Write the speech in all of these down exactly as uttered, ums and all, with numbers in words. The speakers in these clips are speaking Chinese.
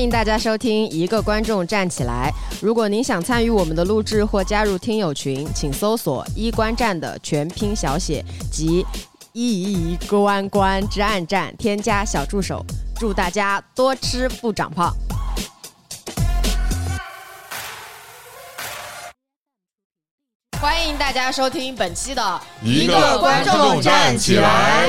迎大家收听一个观众站起来。如果您想参与我们的录制或加入听友群，请搜索一观站的全拼小写及一一关关之暗站，添加小助手。祝大家多吃不长胖。欢迎大家收听本期的一个观众站起来。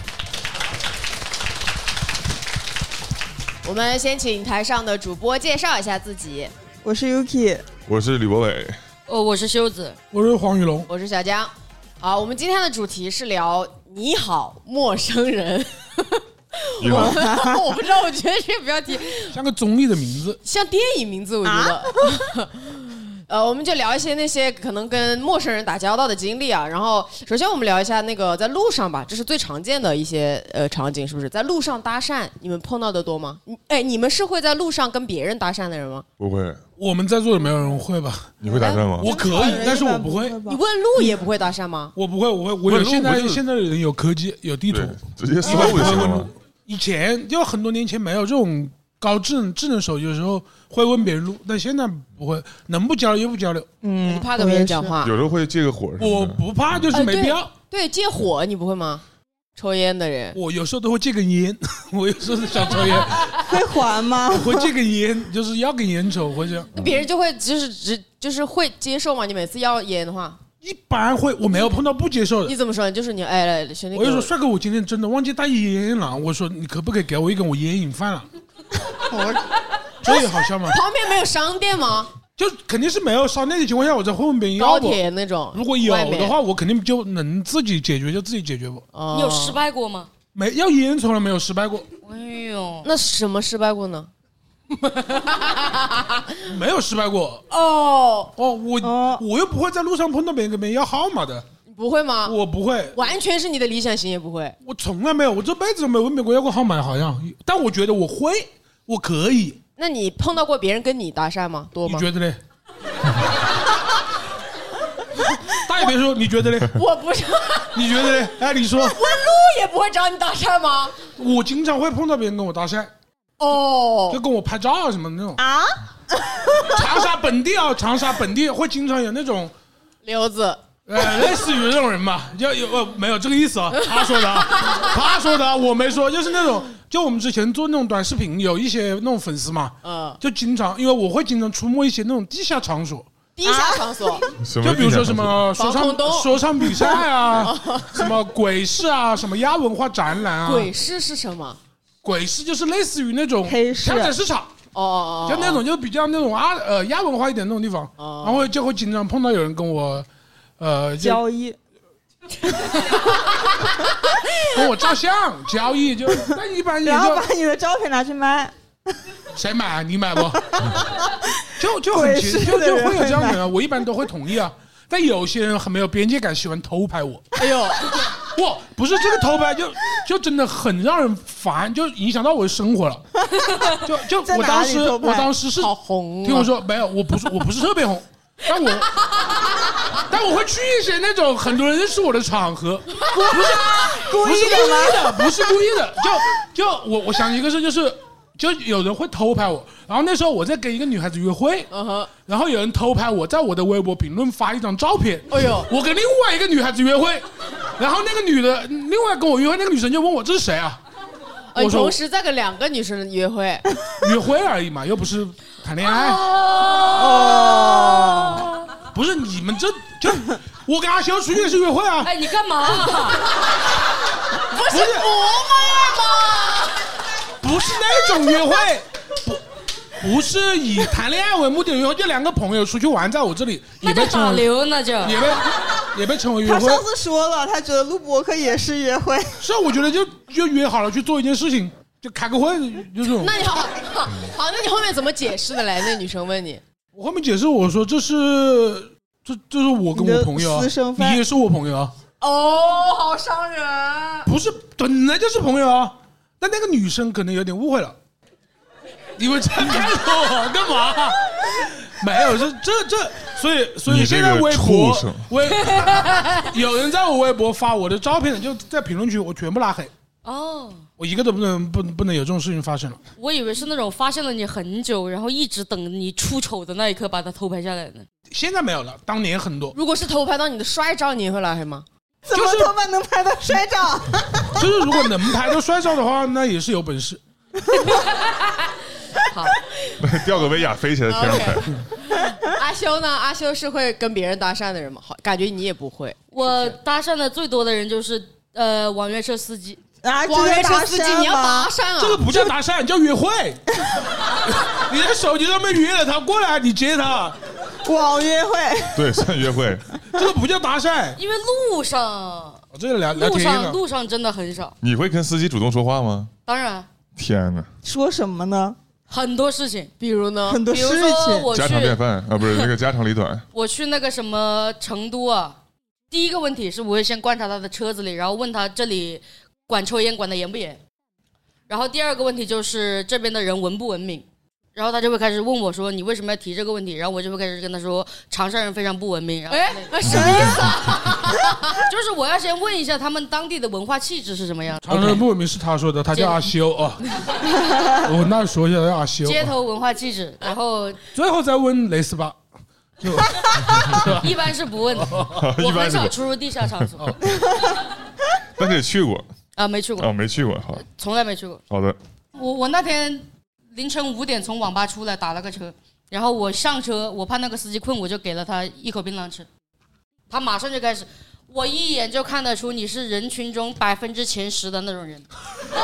我们先请台上的主播介绍一下自己。 我是 Yuki， 我是李博伟， 哦，我是修子， 我是黄宇龙， 我是小江。好，我们今天的主题是聊你好陌生人。 你好， 我不知道，我觉得这个标题像个综艺的名字， 像电影名字，我觉得。啊呃，我们就聊一些那些可能跟陌生人打交道的经历啊。然后，首先我们聊一下那个在路上吧，这是最常见的一些呃场景，是不是？在路上搭讪，你们碰到的多吗？哎，你们是会在路上跟别人搭讪的人吗？ 不会。 我们在座的没有人会吧？ 你会搭讪吗？ 我可以，但是我不会。 你问路也不会搭讪吗？ 我不会，我会。我有现在现在的人有科技，有地图， 直接搜就行了。 以前就很多年前没有这种高智能智能手机的时候会问别人路，但现在不会，能不交流也不交流。 嗯，你怕跟别人讲话？ 有时候会借个火。 我不怕，就是没必要。 呃、对, 对，借火你不会吗？抽烟的人， 我有时候都会借根烟。我有时候想抽烟， 会还吗？ 我会借根烟，就是要根烟抽，或者别人就会就是只就是会接受吗？你每次要烟的话， 一般会，我没有碰到不接受的。 你怎么说？就是你哎来兄弟， 我就说帅哥，我今天真的忘记带烟了。我说你可不可以给我一根？我烟瘾犯了。这也好笑吗？ 旁边没有商店吗？ 就肯定是没有商店的情况下，我才会问别人要不。 高铁那种， 如果有的话，我肯定就能自己解决，就自己解决不。 哦、你有失败过吗？ 没，要烟从来没有失败过。 哎呦， 那什么失败过呢？ 没有失败过。 哦哦，我、哦、我又不会在路上碰到别人跟别人要号码的。 你不会吗？ 我不会， 完全是你的理想型也不会。 我从来没有，我这辈子都没有问别人要过号码，好像。但我觉得我会，我可以。 那你碰到过别人跟你搭讪吗？多吗？ 你觉得呢？大爷别说，你觉得呢？ 我不是。 你觉得呢？哎，你说。问路也不会找你搭讪吗？ 我经常会碰到别人跟我搭讪。 哦。 就跟我拍照啊什么的那种。 啊？ 长沙本地啊，长沙本地会经常有那种溜子。 呃，类似于这种人吧，就有呃没有这个意思啊，他说的啊，他说的啊，我没说，就是那种，就我们之前做那种短视频，有一些那种粉丝嘛，嗯，就经常，因为我会经常出没一些那种地下场所， 地下场所， 就比如说什么说唱说唱比赛啊，什么鬼市啊，什么亚文化展览啊， 鬼市是什么？ 鬼市就是类似于那种黑市下载市场。 哦哦哦， 就那种就比较那种啊呃亚文化一点那种地方，哦、然后就会经常碰到有人跟我。呃， 交易， 跟我照相交易就，但一般也就然后把你的照片拿去卖， 谁买啊？你买不？就就很奇，就就会有这样的人，我一般都会同意啊。但有些人很没有边界感，喜欢偷拍我。 哎呦， 哇，不是这个偷拍就就真的很让人烦，就影响到我的生活了。就就我当时我当时是好红、啊， 听我说没有，我不是我不是特别红。但我，但我会去一些那种很多人认识我的场合，不是故意的，不是故意的，就就我我想一个事就是，就有人会偷拍我，然后那时候我在跟一个女孩子约会， uh-huh. 然后有人偷拍我，在我的微博评论发一张照片， 哎呦， 我跟另外一个女孩子约会，然后那个女的另外跟我约会那个女生就问我这是谁啊？ 我说同时在跟两个女生约会， 约会而已嘛，又不是谈恋爱。 哦， 不是你们这就我跟阿修出去也是约会啊。 哎，你干嘛？ 不是我们吗？ 不是那种约会，不不是以谈恋爱为目的的约会，就两个朋友出去玩，在我这里也被打流，那就也被也被称为约会。 他上次说了，他觉得录播客也是约会。 是啊，我觉得就就约好了去做一件事情，就开个会，就这种。 那你好，好，好，那你后面怎么解释的来？那女生问你， 我后面解释我说这是这这是我跟我朋友、啊，你, 你也是我朋友啊。 哦，好伤人。 不是，本来就是朋友啊，但那个女生可能有点误会了。你们看着我干嘛？没有，这这这，所以所以现在微博，微有人在我微博发我的照片，就在评论区我全部拉黑。 哦， 我一个都不能不不能有这种事情发生了。 我以为是那种发现了你很久，然后一直等你出丑的那一刻把它偷拍下来的。 现在没有了，当年很多。 如果是偷拍到你的帅照，你也会拉黑吗？ 怎么他妈能拍到帅照？ 就是如果能拍到帅照的话，那也是有本事。 好， 掉个威亚飞起来天上拍。 阿修呢？阿修是会跟别人搭讪的人吗？好，感觉你也不会。 我搭讪的最多的人就是呃网约车司机。 啊， 网约车司机你要搭讪啊？ 这个不叫搭讪，叫约会。你在手机上面约了他过来，你接他。 网约会， 对，算约会。 这个不叫搭讪， 因为路上， 这个聊聊路天上路上真的很少。 你会跟司机主动说话吗？ 当然， 天哪！ 说什么呢？ 很多事情， 比如呢？ 很多事比如说情。 我家常便去饭啊，不是那个家长里短。 我去那个什么成都啊，第一个问题是我会先观察他的车子里，然后问他这里管抽烟管得严不严。然后第二个问题就是这边的人文不文明。然后他就会开始问我说你为什么要提这个问题，然后我就会开始跟他说长沙人非常不文明。然后哎，什么意思啊？ 就是我要先问一下他们当地的文化气质是什么样。 长沙人不文明是他说的，他叫阿修啊。我那说一下叫阿修。 街头文化气质，然后最后再问蕾丝吧。就一般是不问的，我很少出入地下场所。 但是也去过啊，没去过啊，没去过，好， 从来没去过。 好的。 我我那天凌晨五点从网吧出来，打了个车，然后我上车，我怕那个司机困，我就给了他一口槟榔吃，他马上就开始，我一眼就看得出你是人群中百分之前十的那种人。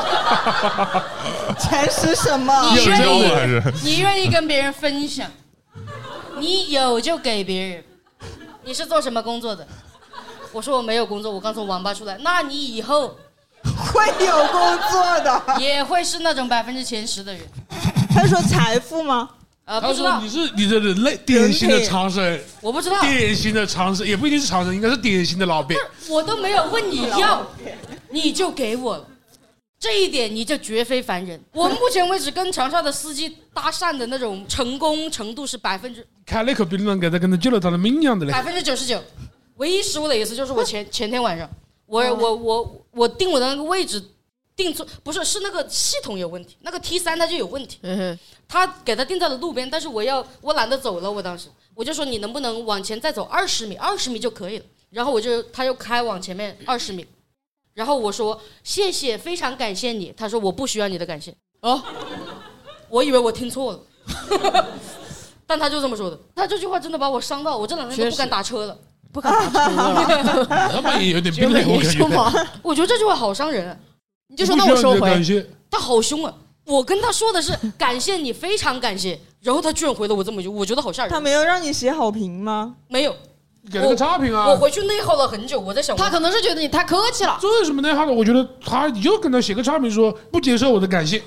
前十什么？ 你愿意还是你愿意跟别人分享，你有就给别人。你是做什么工作的？我说我没有工作，我刚从网吧出来。那你以后会有工作的， 也会是那种百分之前十的人。 他说财富吗？ 呃， 他不知道说你，是你的人类典型的长生人， 我不知道， 典型的长生，也不一定是长生，应该是典型的老鳖。 我都没有问你要，你就给我了，这一点你就绝非凡人。我目前为止跟长沙的司机搭讪的那种成功程度是百分之开了一口槟榔给他，跟他救了他的命一样的嘞。 百分之九十九。唯一失误的一次就是我前前天晚上，我我我我定我的那个位置定错，不是是那个系统有问题，那个 T 三它就有问题。他给他定在了路边，但是我要我懒得走了，我当时我就说你能不能往前再走二十米，二十米就可以了。然后我就他又开往前面二十米，然后我说谢谢，非常感谢你。他说我不需要你的感谢。哦，我以为我听错了，但他就这么说的。他这句话真的把我伤到，我这两天都不敢打车了。 不敢打车了， 他们也有点冰冷，我感觉。 我觉得这句话好伤人、啊， 你就说那我收回。 他好凶啊！我跟他说的是感谢你，非常感谢，然后他居然回了我这么一句，我觉得好吓人。 他没有让你写好评吗？ 没有， 给了个差评啊！ 我回去内耗了很久，我在想， 他可能是觉得你太客气了。 这有什么内耗的？我觉得他你就跟他写个差评，说不接受我的感谢。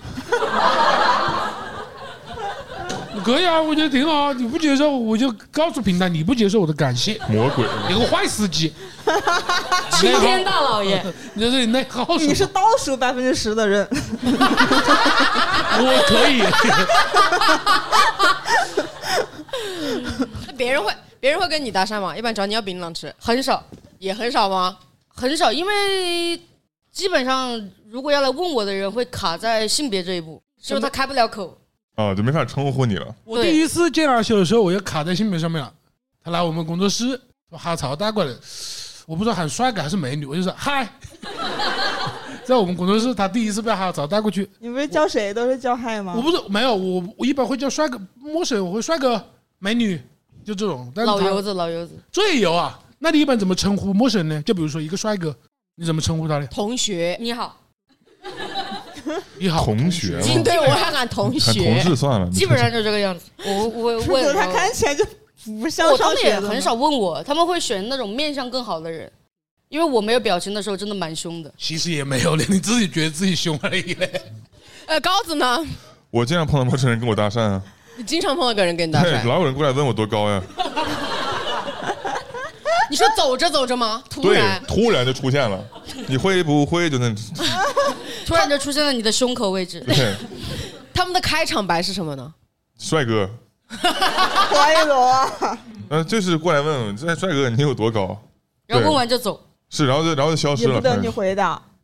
可以啊，我觉得挺好。你不接受，我就告诉平台你不接受我的感谢。 魔鬼， 你个坏司机， 齐天大老爷， 你在这里内耗什么？ 你是倒数百分之十的人。 我可以。 那别人会别人会跟你搭讪吗？一般找你要槟榔吃， 很少， 也很少吗？ 很少，因为基本上如果要来问我的人会卡在性别这一步，就是他开不了口。 啊，就没法称呼你了。 我第一次见阿修的时候，我也卡在性别上面了。他来我们工作室，把哈草带过来，我不知道喊帅哥还是美女，我就说嗨。在我们工作室，他第一次被哈草带过去。 你不是叫谁都是叫嗨吗？ 我不是没有，我我一般会叫帅哥，陌生人我会帅哥、美女，就这种。但是老油子，老油子， 最油啊！那你一般怎么称呼陌生人呢？就比如说一个帅哥，你怎么称呼他呢？ 同学， 你好。 你好， 同学， 对我还喊同学， 同事算了， 基本上就这个样子。我我问他看起来就不像我， 上学的。 他们也很少问我，他们会选那种面相更好的人，因为我没有表情的时候真的蛮凶的。 其实也没有嘞，你自己觉得自己凶而已嘞。 呃，高子呢？ 我经常碰到陌生人跟我搭讪啊。 你经常碰到个人跟你搭讪， 老有人过来问我多高呀。 你说走着走着吗？突然， 突然就出现了，你会不会就那？ 突然就出现在你的胸口位置。 对， 他们的开场白是什么呢？ 帅哥， 怀疑我。 嗯，就是过来问问，这帅哥你有多高？ 然后问完就走。 是，然后就然后就消失了。 也不等你回答。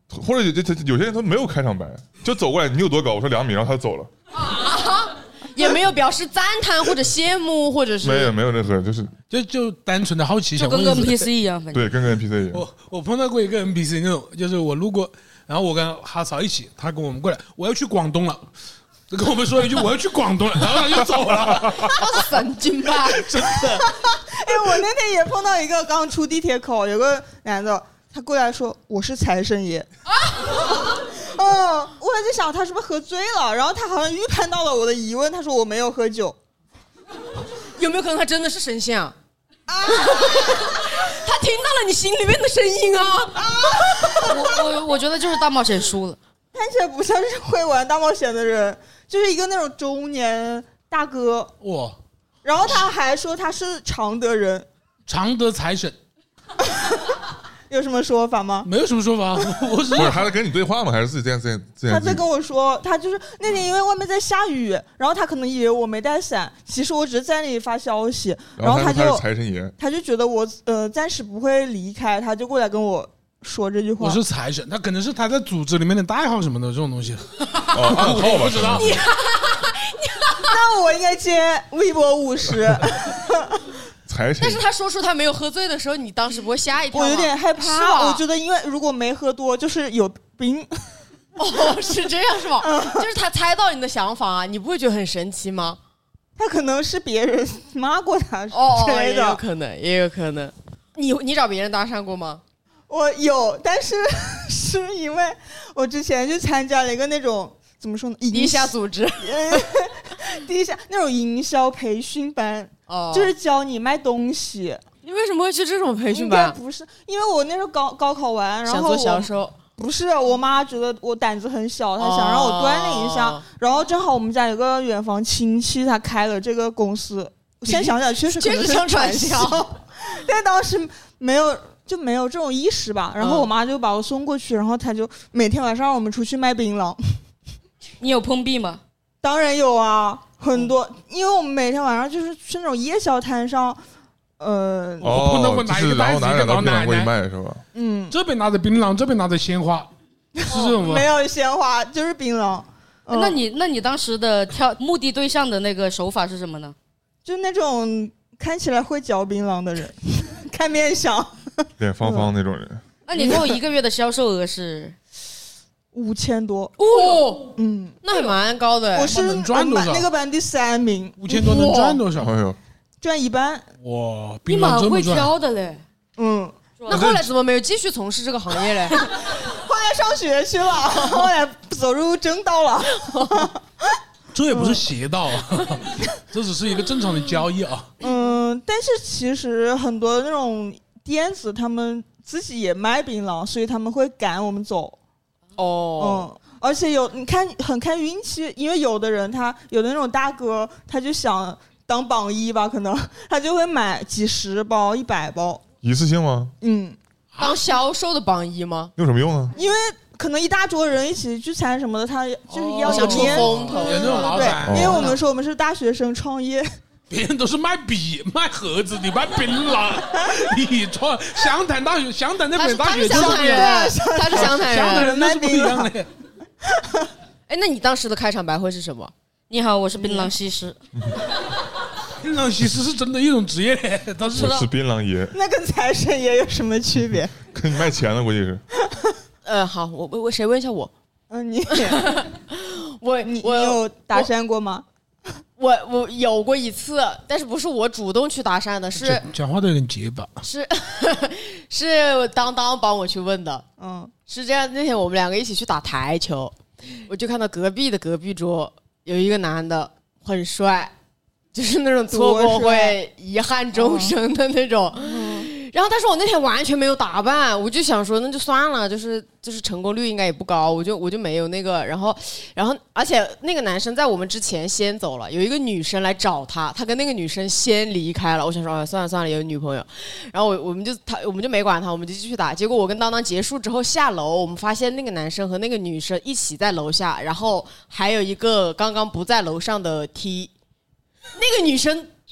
或者有有些人他没有开场白，就走过来，你有多高？我说两米，然后他就走了， 啊，也没有表示赞叹或者羡慕，或者是没有没有任何，就是就就单纯的好奇， 就跟个 N P C 一样，反正对，跟个 N P C 一样。 我我碰到过一个 N P C 那种，就是我路过，然后我跟哈嫂一起，他跟我们过来，我要去广东了。跟我们说一句我要去广东了，然后他就走了， 神经吧， 真的。 哎，我那天也碰到一个刚出地铁口，有个男的，他过来说我是财神爷。啊，嗯，我在想他是不是喝醉了，然后他好像预判到了我的疑问，他说我没有喝酒。 有没有可能他真的是神仙啊？啊他听到了你心里面的声音啊！啊我我我觉得就是大冒险输了， 看起来不像是会玩大冒险的人，就是一个那种中年大哥。 哇！ 然后他还说他是常德人， 常德财神。 有什么说法吗？ 没有什么说法，我是不是他在跟你对话吗？还是自己这样这样这样？ 他在跟我说，他就是那天因为外面在下雨，然后他可能以为我没带伞，其实我只是在那里发消息，然后他就他是财神爷， 他就觉得我呃暂时不会离开，他就过来跟我说这句话。 我是财神，他可能是他在组织里面的代号什么的这种东西。 哦，暗号吧， 我不知道。 那我应该接微博五十。 财神。 但是他说出他没有喝醉的时候，你当时不会吓一跳吗？ 我有点害怕， 啊、 我觉得因为如果没喝多，就是有病。 哦，是这样是吗？嗯、就是他猜到你的想法啊，你不会觉得很神奇吗？ 他可能是别人骂过他之哦， 类的， 也有可能，也有可能。你你找别人搭讪过吗？ 我有，但是是因为我之前就参加了一个那种怎么说呢， 地下组织， 地下那种营销培训班， 哦， 就是教你卖东西。 你为什么会去这种培训班？ 不是，因为我那时候高高考完，然后想做销售。 不是，我妈觉得我胆子很小，她想让我锻炼一下。哦、然后正好我们家有个远房亲戚，他开了这个公司。我现在想想，确实可能是传销，但当时没有就没有这种意识吧。然后我妈就把我送过去，然后她就每天晚上让我们出去卖槟榔。 你有碰壁吗？ 当然有啊，很多，因为我们每天晚上就是去那种夜宵摊上。呃， 哦， 碰到过拿一个袋子，一个老奶奶卖是吧？ 嗯， 这边拿着槟榔，这边拿着鲜花，是这种吗？ 没有鲜花，就是槟榔。 嗯、那你那你当时的挑目的对象的那个手法是什么呢？ 就那种看起来会嚼槟榔的人，看面相， 脸方方那种人。 那你跟我一个月的销售额是五千多哦， 嗯， 那还蛮高的。 我是能赚多少？ 那个班第三名， 五千多能赚多少？ 哎呦！ 赚一半。 哇， 你蛮会挑的嘞。 嗯， 那后来怎么没有继续从事这个行业嘞？ 后来上学去了，后来走入正道了。 这也不是邪道啊，这只是一个正常的交易啊。 嗯，但是其实很多那种店子他们自己也卖槟榔，所以他们会赶我们走。 哦， 嗯。而且有你看很看运气，因为有的人他有的那种大哥，他就想当榜一吧，可能他就会买几十包、一百包， 一次性吗？ 嗯， 当销售的榜一吗？ 有什么用啊？ 因为可能一大桌人一起聚餐什么的，他就是要想出风头， 有那种老板。 对，因为我们说我们是大学生创业， 别人都是卖笔、卖盒子，你卖槟榔，你创湘潭大学，湘潭那边大学湘潭人，他是湘潭人， 湘潭人那是不一样的。 哎，那你当时的开场白会是什么？ 你好，我是槟榔西施。 槟榔西施是真的一种职业，他是我是槟榔爷。 那跟财神爷有什么区别？ 跟你卖钱的估计是。 呃，好，我我谁问一下我？ 嗯，你我你我你有搭讪过吗？ 我我有过一次，但是不是我主动去搭讪的，是讲话都有点结巴， 是是当当帮我去问的。嗯，是这样。那天我们两个一起去打台球，我就看到隔壁的隔壁桌有一个男的很帅，就是那种错过会遗憾终生的那种。然后但是我那天完全没有打扮，我就想说那就算了，就是就是成功率应该也不高，我就我就没有那个。然后然后而且那个男生在我们之前先走了，有一个女生来找他，他跟那个女生先离开了。我想说啊，算了算了，有女朋友。然后我我们就他我们就没管他，我们就继续打。结果我跟当当结束之后下楼，我们发现那个男生和那个女生一起在楼下，然后还有一个刚刚不在楼上的 T， 那个女生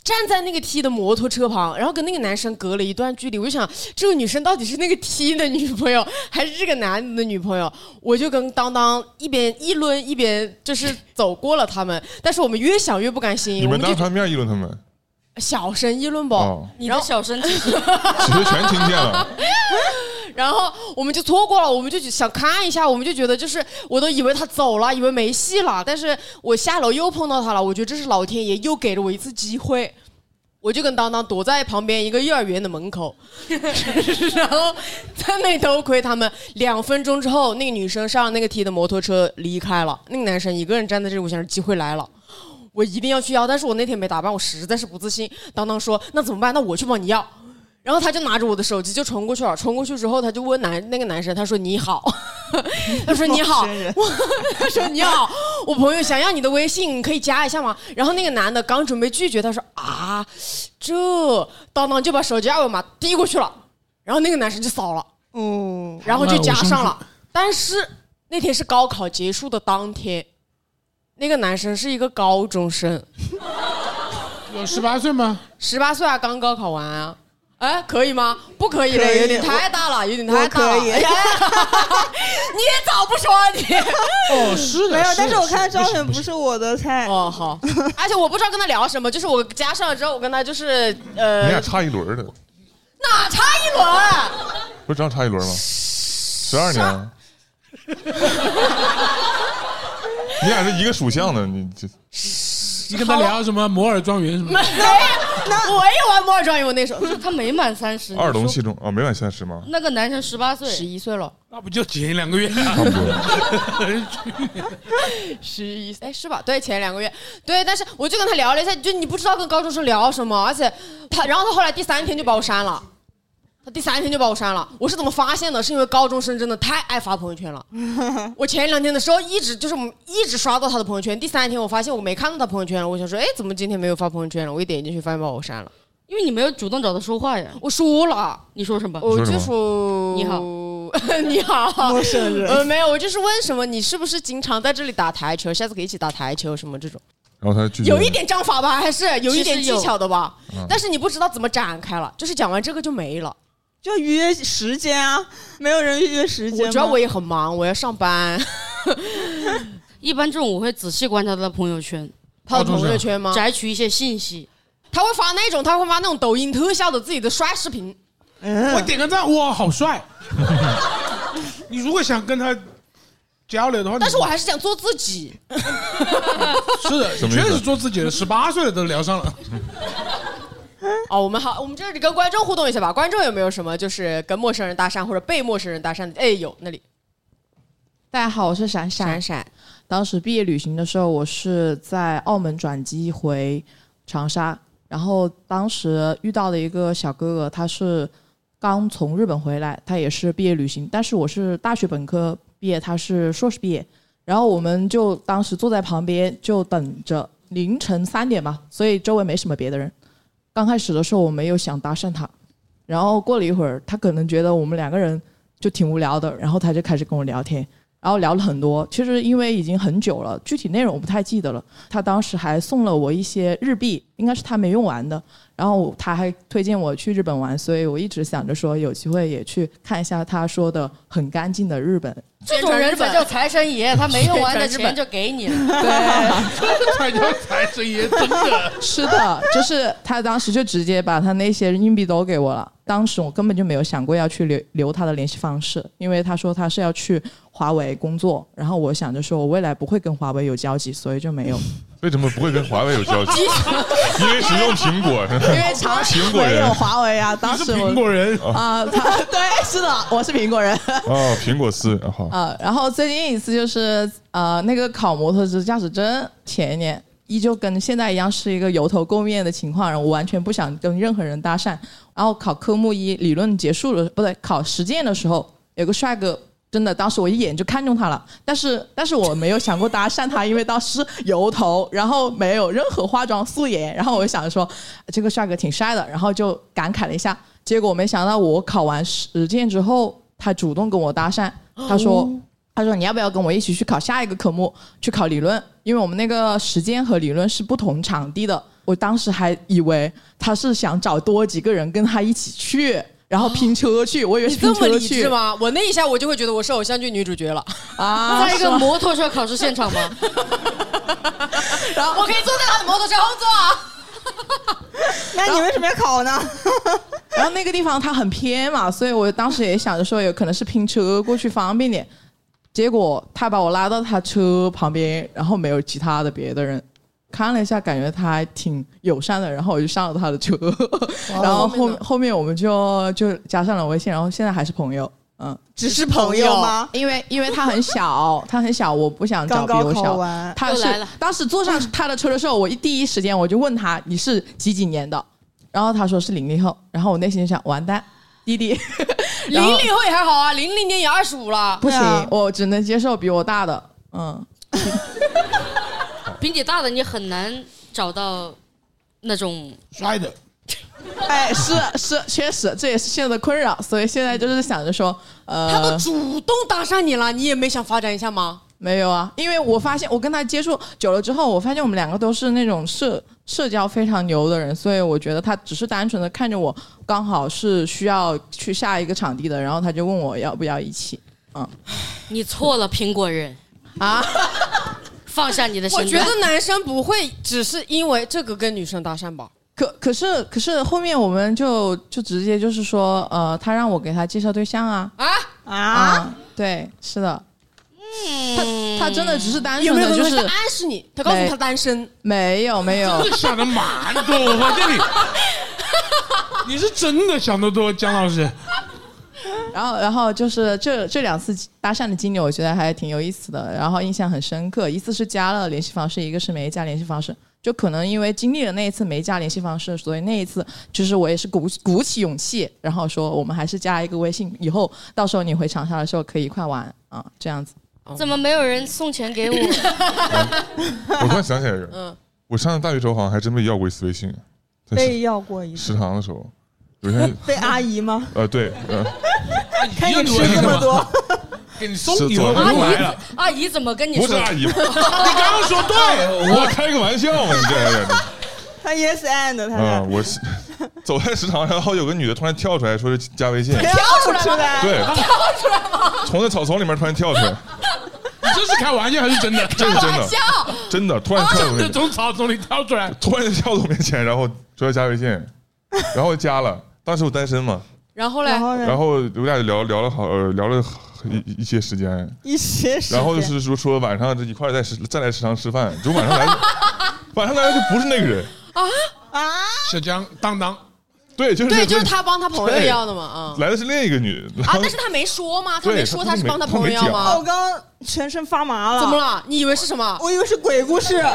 站在那个 T 的摩托车旁，然后跟那个男生隔了一段距离。我就想，这个女生到底是那个 T 的女朋友，还是这个男的的女朋友？我就跟当当一边议论一边就是走过了他们，但是我们越想越不甘心。 你们当场面议论他们？ 小声议论吧，哦、 你的小声其实其实全听见了。 然后我们就错过了，我们就想看一下，我们就觉得就是我都以为他走了，以为没戏了，但是我下楼又碰到他了，我觉得这是老天爷又给了我一次机会，我就跟当当躲在旁边一个幼儿园的门口，然后在那偷窥他们。两分钟之后，那个女生上那个 T 的摩托车离开了，那个男生一个人站在这里，我想机会来了。我一定要去要，但是我那天没打扮，我实在是不自信。当当说那怎么办？那我去帮你要。然后他就拿着我的手机就冲过去了，冲过去之后他就问男那个男生，他说你好，他说你好，他说你好，我朋友想要你的微信，你可以加一下吗？然后那个男的刚准备拒绝，他说啊，这当当就把手机二维码递过去了，然后那个男生就扫了，嗯，然后就加上了。但是那天是高考结束的当天。那个男生是一个高中生， 有十八岁吗？ 十八岁啊，刚高考完啊。哎，可以吗？不可以的，有点太大了，有点太大了。你也早不说你。 哦，是的， 没有，但是我看照片不是我的菜。 哦，好。而且我不知道跟他聊什么，就是我加上了之后，我跟他就是呃。 你俩差一轮的。 哪差一轮？ 不是正好差一轮吗？十二年。你俩是一个属相的，你这你跟他聊什么摩尔庄园什么？ 没，那我也玩摩尔庄园，我那时候他没满三十。 二龙戏中哦，没满三十吗？ 那个男生十八岁， 十一岁了， 那不就前两个月？ 差不多。 十一哎是吧？对，前两个月对，但是我就跟他聊了一下，就你不知道跟高中生聊什么，而且他，然后他后来第三天就把我删了。他第三天就把我删了，我是怎么发现的？是因为高中生真的太爱发朋友圈了。我前两天的时候一直就是我们一直刷到他的朋友圈，第三天我发现我没看到他朋友圈了，我想说，哎，怎么今天没有发朋友圈了？我一点进去发现把我删了， 因为你没有主动找他说话呀。 我说了， 你说什么？ 我就说你好， 你好， 陌生人。 呃，没有，我就是问什么，你是不是经常在这里打台球？下次可以一起打台球什么这种。 然后他拒绝有一点章法吧，还是有一点技巧的吧？但是你不知道怎么展开了，就是讲完这个就没了。 就约时间啊，没有人约时间。 我主要我也很忙，我要上班。 一般这种我会仔细观察他的朋友圈， 他的朋友圈吗？ 摘取一些信息。 他会发那种，他会发那种抖音特效的自己的帅视频。 嗯、我点个赞，哇，好帅！你如果想跟他交流的话， 但是我还是想做自己。 是的，确实做自己的，十八岁了都聊上了。 哦，我们好，我们这里跟观众互动一下吧。观众有没有什么就是跟陌生人搭讪或者被陌生人搭讪的？哎，有那里。 大家好，我是闪闪。 闪闪， 当时毕业旅行的时候，我是在澳门转机回长沙，然后当时遇到的一个小哥哥，他是刚从日本回来，他也是毕业旅行，但是我是大学本科毕业，他是硕士毕业，然后我们就当时坐在旁边就等着凌晨三点嘛，所以周围没什么别的人。刚开始的时候我没有想搭讪他，然后过了一会儿他可能觉得我们两个人就挺无聊的，然后他就开始跟我聊天，然后聊了很多，其实因为已经很久了，具体内容我不太记得了。他当时还送了我一些日币，应该是他没用完的，然后他还推荐我去日本玩，所以我一直想着说有机会也去看一下他说的很干净的日本。 这种人才叫财神爷，他没用完的钱就给你了。 对，这才叫财神爷，真的是的，就是他当时就直接把他那些硬币都给我了。当时我根本就没有想过要去留留他的联系方式，因为他说他是要去华为工作，然后我想着说我未来不会跟华为有交集，所以就没有。 为什么不会跟华为有交集？因为是用苹果， 因为长苹果人没有华为啊。当时我苹果人啊、呃，他对，是的，我是苹果人。 哦，苹果丝好。 呃，然后最近一次就是呃那个考摩托车驾驶证，前一年依旧跟现在一样是一个油头垢面的情况，然后我完全不想跟任何人搭讪。然后考科目一理论结束了，不对，考实践的时候有个帅哥。真的，当时我一眼就看中他了，但是但是我没有想过搭讪他，因为当时油头，然后没有任何化妆素颜，然后我就想着说这个帅哥挺帅的，然后就感慨了一下。结果没想到我考完实践之后，他主动跟我搭讪，他说、哦、他说你要不要跟我一起去考下一个科目，去考理论，因为我们那个实践和理论是不同场地的， 我当时还以为他是想找多几个人跟他一起去，然后拼车去。我以为是拼车去。 你这么理智吗？我那一下我就会觉得我是偶像剧女主角了啊！ 在一个摩托车考试现场吗？ 然后我可以坐在他的摩托车后座啊。 那你为什么要考呢？ 然后那个地方它很偏嘛，所以我当时也想着说有可能是拼车过去方便点。结果他把我拉到他车旁边，然后没有其他的别的人，看了一下感觉他还挺友善的，然后我就上了他的车，然后后后面我们就就加上了微信，然后现在还是朋友。嗯， 只是朋友吗？ 因为因为他很小，他很小，我不想找比我小。他是当时坐上他的车的时候，我一第一时间我就问他你是几几年的，然后他说是零零后，然后我内心想完蛋，弟弟。 零零后也还好啊，零零年也二十五了。 不行，啊、我只能接受比我大的。嗯， 比你大的你很难找到那种帅的。 哎，是是，确实，这也是现在的困扰，所以现在就是想着说，呃， 他都主动搭讪你了，你也没想发展一下吗？ 没有啊，因为我发现我跟他接触久了之后，我发现我们两个都是那种社社交非常牛的人，所以我觉得他只是单纯的看着我刚好是需要去下一个场地的，然后他就问我要不要一起。嗯， 你错了，苹果人啊！放下你的心。 我觉得男生不会只是因为这个跟女生搭讪吧。 可可是可是后面我们就就直接就是说，呃，他让我给他介绍对象啊啊啊, 啊！ 对，是的， 嗯， 他他真的只是单纯的就是有没有暗示你，他告诉他单身， 没有没有， 真的想的蛮多，我发现你，你是真的想得多，姜老师。 然后然后就是这这两次搭讪的经历，我觉得还挺有意思的，然后印象很深刻。一次是加了联系方式，一个是没加联系方式。就可能因为经历了那一次没加联系方式，所以那一次就是我也是鼓鼓起勇气，然后说我们还是加一个微信，以后到时候你回长沙的时候可以一块玩啊，这样子。 怎么没有人送钱给我？ 我突然想起来一个，嗯，我上大学时候好像还真被要过一次微信， 被要过一次。 食堂的时候，有些被阿姨吗？ 呃，对，嗯、呃， 看你吃这么多。 给你送礼物来了， 阿姨怎么跟你说？ 不是阿姨，你刚刚说对， 我开个玩笑嘛，你这他 yes and 他嗯，我走在食堂，然后有个女的突然跳出来，说是加微信， 跳出来， 对， 跳出来吗？ 从那草丛里面突然跳出来， 你这是开玩笑还是真的？ 这是真的，真的，突然跳出来， 从草丛里跳出来， 突然跳到我面前，然后说要加微信，然后加了，当时我单身嘛， 然后嘞， 然后我俩聊聊了好，呃，聊了。一一些时间， 一些时间， 然后就是说说晚上这一块在食再来食堂吃饭，就晚上来，晚上来的就不是那个人啊啊！ 小江当当， 对，就是对，就是他帮他朋友要的嘛啊！ 来的是另一个女的啊，但是他没说吗？他没说他是帮他朋友要吗？ 我刚刚全身发麻了， 怎么了？你以为是什么？ 我以为是鬼故事。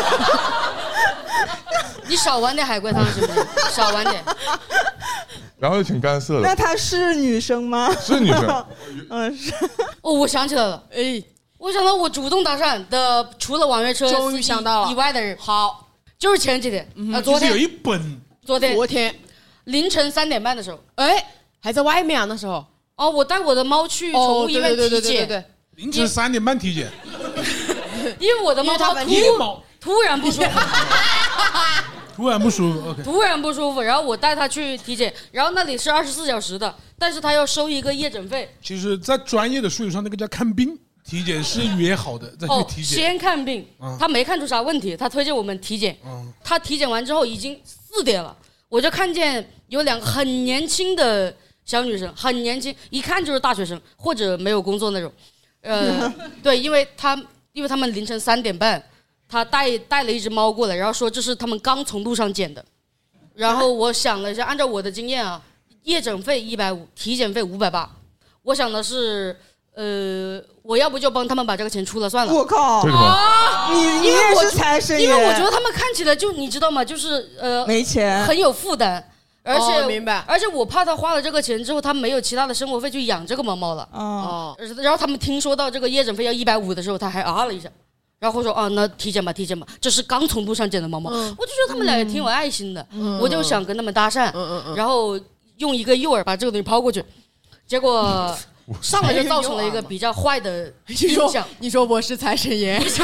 你少玩点海龟汤行不行？少玩点。 然后就挺干涩的。 那她是女生吗？ 是女生。 嗯，是。 哦，我想起来了，哎，我想到我主动搭讪的，除了网约车终于想到了以外的人， 好， 就是前几天， 嗯、 呃，昨天有一本， 昨天， 昨天凌晨三点半的时候， 哎，还在外面啊，那时候。 哦，我带我的猫去宠物医院体检， 对， 凌晨三点半体检， 因为我的猫它突突然不舒服。 突然不舒服 ，OK。 突然不舒服，然后我带他去体检，然后那里是二十四小时的，但是他要收一个夜诊费。 其实，在专业的术语上，那个叫看病，体检是约好的，再去体检。 哦，先看病，嗯、他没看出啥问题，他推荐我们体检。嗯、他体检完之后已经四点了，我就看见有两个很年轻的小女生，很年轻，一看就是大学生或者没有工作那种。呃，对，因为他因为他们凌晨三点半。他带带了一只猫过来，然后说这是他们刚从路上捡的。然后我想了一下，按照我的经验啊，夜诊费一百五，体检费五百八。我想的是，呃，我要不就帮他们把这个钱出了算了。 我靠！ 啊， 你你也是财神爷。 因为我觉得他们看起来就你知道吗？就是呃， 没钱， 很有负担。而且、 哦、明白， 而且我怕他花了这个钱之后，他没有其他的生活费去养这个猫猫了。 哦。 然后他们听说到这个夜诊费要一百五的时候，他还啊了一下。然后说啊，那体检吧，体检吧，这是刚从路上捡的猫猫，嗯、我就觉得他们俩也挺有爱心的，嗯、我就想跟他们搭讪，嗯嗯嗯、然后用一个诱饵把这个东西抛过去，结果上来就造成了一个比较坏的印象。 你说我是财神爷， 我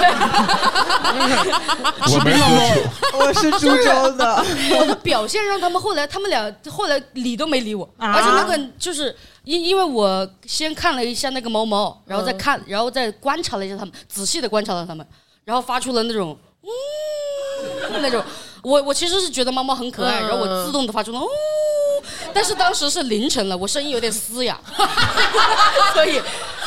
没喝酒， 我是株洲的。 我的表现让他们后来，他们俩后来理都没理我， 啊、 而且那个就是因因为我先看了一下那个猫猫，然后再看，嗯、然后再观察了一下他们，仔细的观察了他们，然后发出了那种嗯那种，我我其实是觉得猫猫很可爱，嗯、然后我自动的发出了哦。但是当时是凌晨了，我声音有点嘶哑，所以所以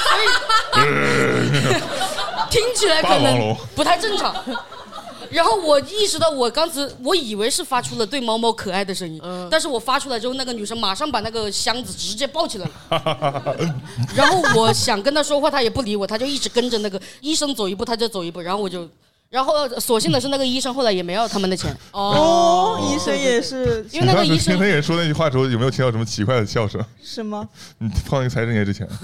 听起来可能不太正常。然后我意识到，我刚才我以为是发出了对猫猫可爱的声音，嗯、但是我发出来之后，那个女生马上把那个箱子直接抱起来了。然后我想跟她说话，她也不理我，她就一直跟着那个医生走一步，她就走一步，然后我就。然后所幸的是，那个医生后来也没要他们的钱。 哦，医生也是， 因为那个医生听他也说那句话的时候，有没有听到什么奇怪的笑声？ 是吗？ 你碰那个财神爷之前，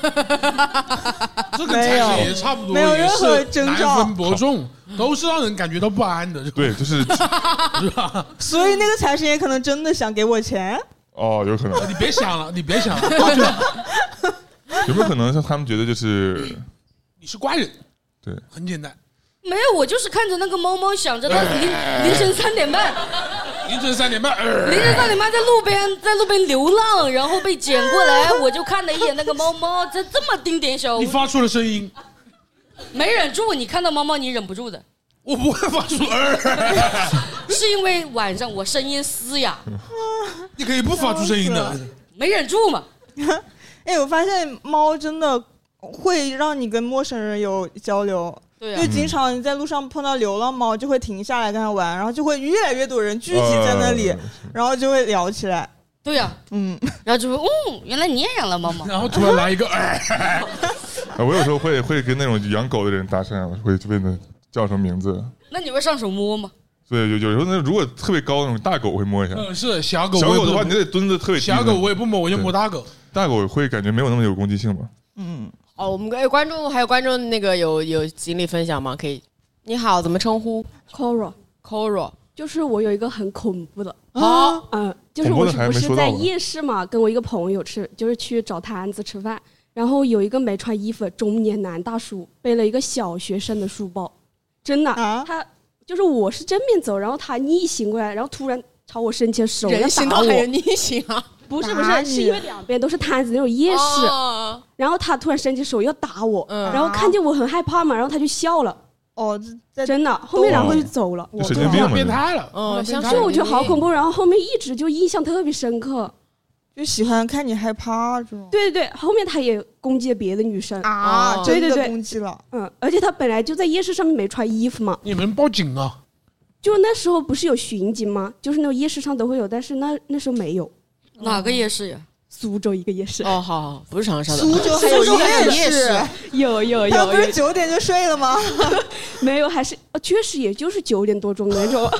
这跟财神爷差不多， 没有任何征兆， 难分伯仲，都是让人感觉到不安的。 对，就是， 是吧？ 所以那个财神爷可能真的想给我钱。 哦，有可能。 你别想了，你别想了。 有没有可能像他们觉得就是你是怪人？ 对， 很简单。 没有，我就是看着那个猫猫，想着它凌凌晨三点半， 凌晨三点半， 凌晨三点半在路边在路边流浪，然后被捡过来，我就看了一眼那个猫猫，在这么丁点小， 你发出了声音， 没忍住，你看到猫猫你忍不住的， 我不会发出， 是因为晚上我声音嘶哑， 你可以不发出声音的， 没忍住嘛。 哎，我发现猫真的会让你跟陌生人有交流。 对啊， 就经常你在路上碰到流浪猫，就会停下来跟它玩，然后就会越来越多人聚集在那里，呃、然后就会聊起来。 对呀、啊， 嗯， 然后就会，嗯，原来你也养了猫猫。 然后突然来一个，哎、 我有时候会会跟那种养狗的人搭讪，会问他叫什么名字。 那你会上手摸吗？ 对，有有时候那如果特别高那种大狗会摸一下。 嗯，是小狗。 小狗的话，你得蹲的特别低。 小狗我也不摸，我就摸大狗。 大狗会感觉没有那么有攻击性吧？ 嗯。 哦，我们观众还有观众那个有有经历分享吗？可以。你好，怎么称呼 ？Coro Coro， 就是我有一个很恐怖的啊， 嗯，就是我是不是在夜市嘛，跟我一个朋友吃，就是去找摊子吃饭，然后有一个没穿衣服的中年男大叔背了一个小学生的书包，真的，啊、他就是我是正面走，然后他逆行过来，然后突然朝我伸起手要打我， 还有逆行啊？ 不是不是，是因为两边都是摊子那种夜市，哦、然后他突然伸起手要打我，嗯、然后看见我很害怕嘛，然后他就笑了。 哦， 真的，后面然后就走了。 我神经病变态了， 嗯，所以我觉得好恐怖。然后后面一直就印象特别深刻， 就喜欢看你害怕这种。 对对对，后面他也攻击了别的女生啊， 对对对， 攻击了。 嗯，而且他本来就在夜市上面没穿衣服嘛。 你们报警啊？ 就那时候不是有巡警吗？就是那种夜市上都会有，但是那那时候没有。 哪个夜市呀？ 苏州一个夜市。 哦，好好，不是长沙的。 苏州还有夜市， 有有有。 他不是九点就睡了吗？ 没有，还是确实也就是九点多钟那种。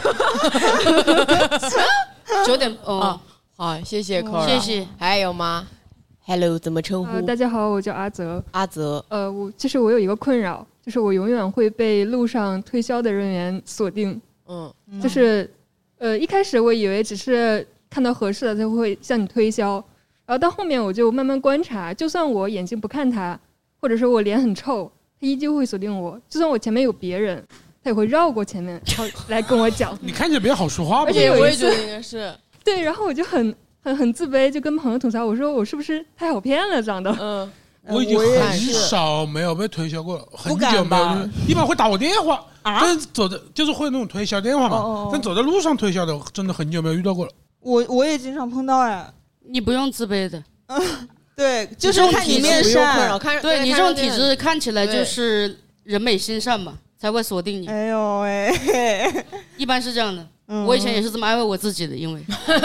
九点哦， 好，谢谢科， 谢谢。 还有吗 ？Hello， 怎么称呼、 呃？大家好，我叫阿泽。 阿泽， 呃，我就是我有一个困扰，就是我永远会被路上推销的人员锁定。 嗯， 就是呃，一开始我以为只是看到合适的他会向你推销。然后到后面我就慢慢观察，就算我眼睛不看他，或者说我脸很臭，他依旧会锁定我。就算我前面有别人，他也会绕过前面来跟我讲。 你看起来比较好说话吧？ 而且我也觉得应该是对。然后我就很很很自卑，就跟朋友吐槽，我说我是不是太好骗了长得？ 嗯， 我已经很少没有被推销过了，很久没有。一般会打我电话，啊、但是走的就是会那种推销电话嘛。哦哦但走在路上推销的，真的很久没有遇到过了。 我我也经常碰到哎。 你不用自卑的， 嗯，对，就是看你面善， 对你这种体质看起来就是人美心善嘛，才会锁定你。 哎呦喂， 一般是这样的。嗯、我以前也是这么安慰我自己的，因为人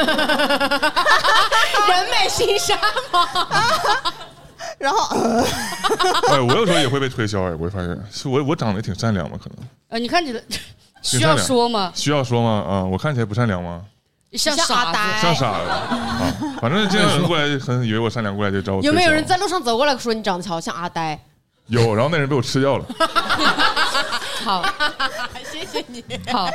美心善嘛。 然后， 哎，我有时候也会被推销，哎，我会发现是我我长得也挺善良嘛，可能。 呃，你看起来需要说吗？ 需要说吗？啊、嗯，我看起来不善良吗？ 像傻子， 像傻子啊！反正经常有人过来，很以为我善良，过来就找我。 有没有人在路上走过来说你长得好像阿呆？ 有，然后那人被我吃掉了。 好， 谢谢你。 好，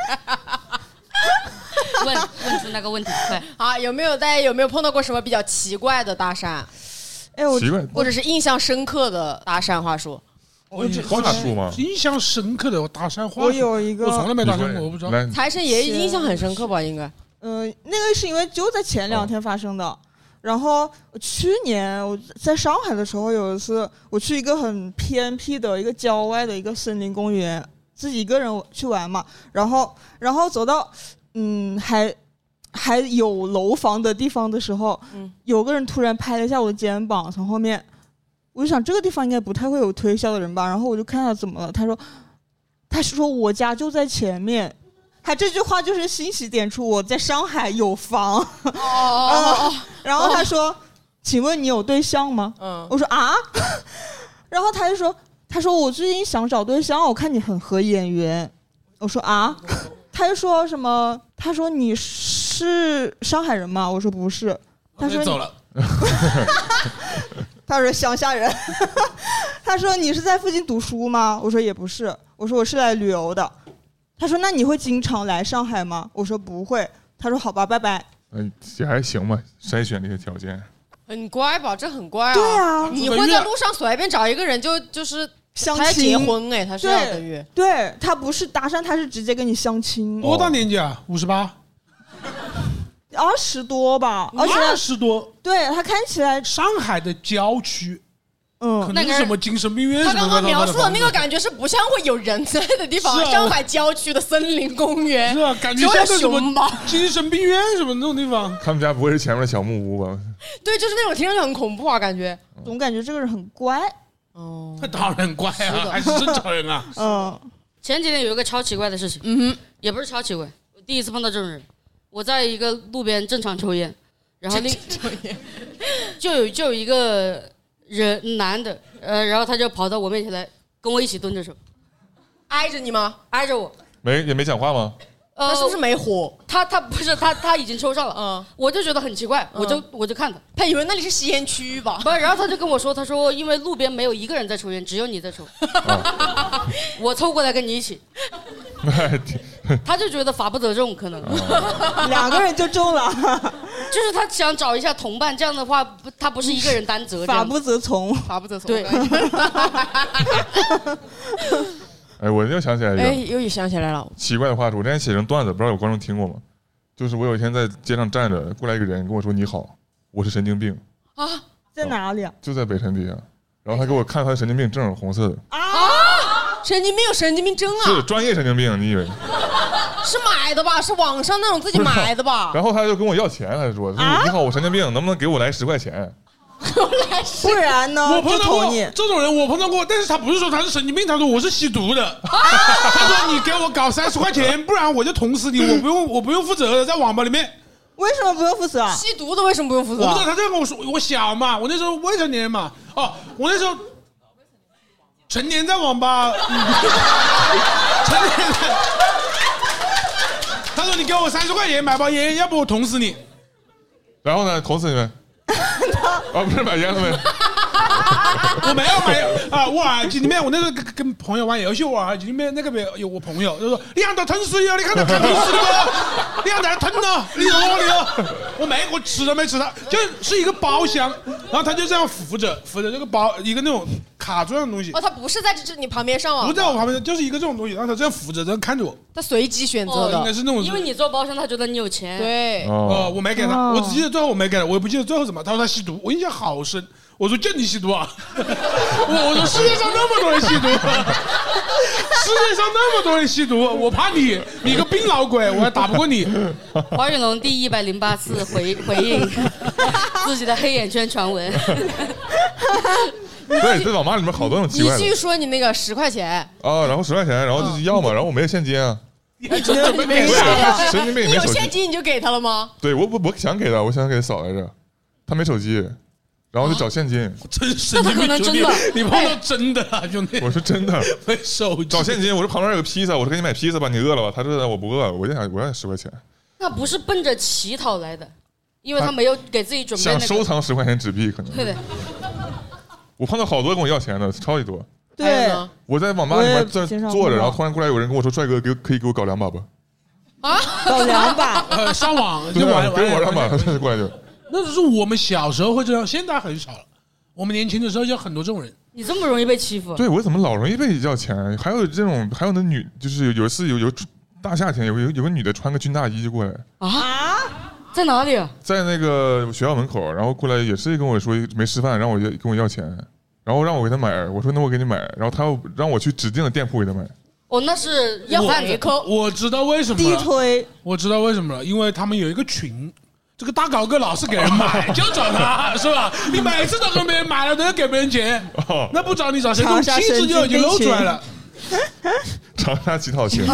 问问出那个问题，对。 好，有没有大家有没有碰到过什么比较奇怪的搭讪？ 哎，我奇怪， 或者是印象深刻的搭讪话术。 我话术吗？ 印象深刻的搭讪话术， 我有一个， 我从来没搭讪过，我不知道。 财神爷印象很深刻吧？应该。 呃，那个是因为就在前两天发生的。然后去年我在上海的时候，有一次我去一个很偏僻的一个郊外的一个森林公园，自己一个人去玩嘛。然后，然后走到嗯还还有楼房的地方的时候，嗯，有个人突然拍了一下我的肩膀，从后面，我就想这个地方应该不太会有推销的人吧。然后我就看他怎么了，他说，他是说我家就在前面。他这句话就是欣喜点出我在上海有房，哦哦哦，然后他说：“请问你有对象吗？”嗯，我说啊，然后他就说：“他说我最近想找对象，我看你很合眼缘。”我说啊，他就说什么？他说你是上海人吗？我说不是。他说走了。 他说乡下人。他说你是在附近读书吗？我说也不是。我说我是来旅游的。他说那你会经常来上海吗？我说不会。他说好吧，拜拜。 嗯，也还行吧，筛选这些条件。 很乖吧？这很乖啊。 对啊， 你会在路上随便找一个人就就是相亲，他要结婚哎，他是要的约。 对，他不是搭讪，他是直接跟你相亲。 多大年纪啊？五十八。 二十多吧，而且二十多。 对，他看起来上海的郊区。 嗯， 可能是什么精神病院？ 他刚刚描述的那个感觉是不像会有人在的地方，上海郊区的森林公园， 是啊，感觉像什么精神病院什么那种地方。 他们家不会是前面的小木屋吧？ 对，就是那种听上去很恐怖啊，感觉总感觉这个人很乖。 哦，他当然乖啊，还是正常人啊。 嗯， 前几天有一个超奇怪的事情，嗯哼，也不是超奇怪，我第一次碰到这种人。我在一个路边正常抽烟，然后另就有就有一个人男的。呃，然后他就跑到我面前来，跟我一起蹲着抽， 挨着你吗？ 挨着我， 没也没讲话吗？ 呃，他是不是没火？ 他他不是他他已经抽上了，嗯，我就觉得很奇怪，我就、嗯、我就看他， 他以为那里是吸烟区吧？ 不，然后他就跟我说，他说因为路边没有一个人在抽烟，只有你在抽，哦、我凑过来跟你一起，他就觉得法不责众，可能、 哦、两个人就中了。 就是他想找一下同伴，这样的话，他不是一个人担责， 法不责从， 法不责从。 对。 哎，我又想起来一个， 哎，又想起来了， 奇怪的话，我之前写成段子，不知道有观众听过吗？就是我有一天在街上站着，过来一个人跟我说：“你好，我是神经病。” 啊，在哪里啊？ 就在北辰底下。然后他给我看他的神经病证，红色的。 啊！神经病有神经病证啊？ 是专业神经病，你以为？ 是买的吧？是网上那种自己买的吧？ 然后他就跟我要钱，他就说：“啊、你好，我神经病，能不能给我来十块钱？” 不然呢？ 我碰到过这种人，我碰到过，但是他不是说他是神经病，他说我是吸毒的。啊、他说你给我搞三十块钱，不然我就捅死你，我不用我不用负责的，在网吧里面。 为什么不用负责啊？ 吸毒的为什么不用负责、 啊？我不知道，他这样跟我说，我小嘛，我那时候未成年嘛。哦，我那时候成年在网吧，嗯、成年在。他说你给我三十块钱买包烟，要不我捅死你。 然后呢，捅死你们。啊，不是买烟了没？ 我没有买啊！我耳机里面，我那个跟跟朋友玩游戏，我耳机里面那个边有我朋友，就说你让他疼死你，你看他疼死你了，你让他疼呢，你说你了，我没，我吃都没吃它，就是一个包厢，然后他就这样扶着扶着这个包，一个那种卡住的东西。 哦，他不是在这你旁边上网， 不在我旁边，就是一个这种东西，然后他这样扶着，这样看着我。 他随机选择的， 哦、应该是那种， 因为你做包厢，他觉得你有钱。 对， 哦、呃，我没给他，哦、我只记得最后我没给他，我也不记得最后什么。他说他吸毒，我印象好深。我说就你吸毒啊！我我说世界上那么多人吸毒，世界上那么多人吸毒，我怕你，你个病老鬼，我还打不过你。 华云龙第一百零八次回回应自己的黑眼圈传闻。 对，在网吧里面好多种奇怪的。 你继续说你那个十块钱啊，然后十块钱，然后就要嘛，然后我没有现金啊。 你没神经病，你有现金你就给他了吗？ 对，我我我想给他，我想给他扫来着，他没手机。然后就找现金， 啊、真神经病兄弟，你碰到真的啊，兄弟！ 我说真的， 没手机找现金。我说旁边有个披萨，我说给你买披萨吧，你饿了吧？他说我不饿，我就想我要十块钱。 那不是奔着乞讨来的，因为他没有给自己准备、那个。想收藏十块钱纸币，可能。 对的。 我碰到好多跟我要钱的，超级多。 对。 我在网吧里面在坐着，然后突然过来有人跟我说：“帅哥，给可以给我搞两把吧？” 啊， 搞两把？ 呃，上网就玩，给我两把，过来就。 那只是我们小时候会这样，现在很少了。 我们年轻的时候有很多这种人。 你这么容易被欺负？ 对，我怎么老容易被要钱？还有这种，还有那女，就是有有一次有有大夏天，有有有个女的穿个军大衣就过来啊，在哪里啊？ 在那个学校门口，然后过来也是跟我说没吃饭，让我跟我要钱，然后让我给她买，我说那我给你买，然后她又让我去指定的店铺给她买。 哦，那是要饭子。 我知道为什么了， 地推， 我知道为什么了，因为他们有一个群。这个大高个老是给人买，就找他是吧？你每次都跟别人买了，都要给别人钱，哦、那不找你找谁？这种气质就已经露出来了。 长沙乞讨群。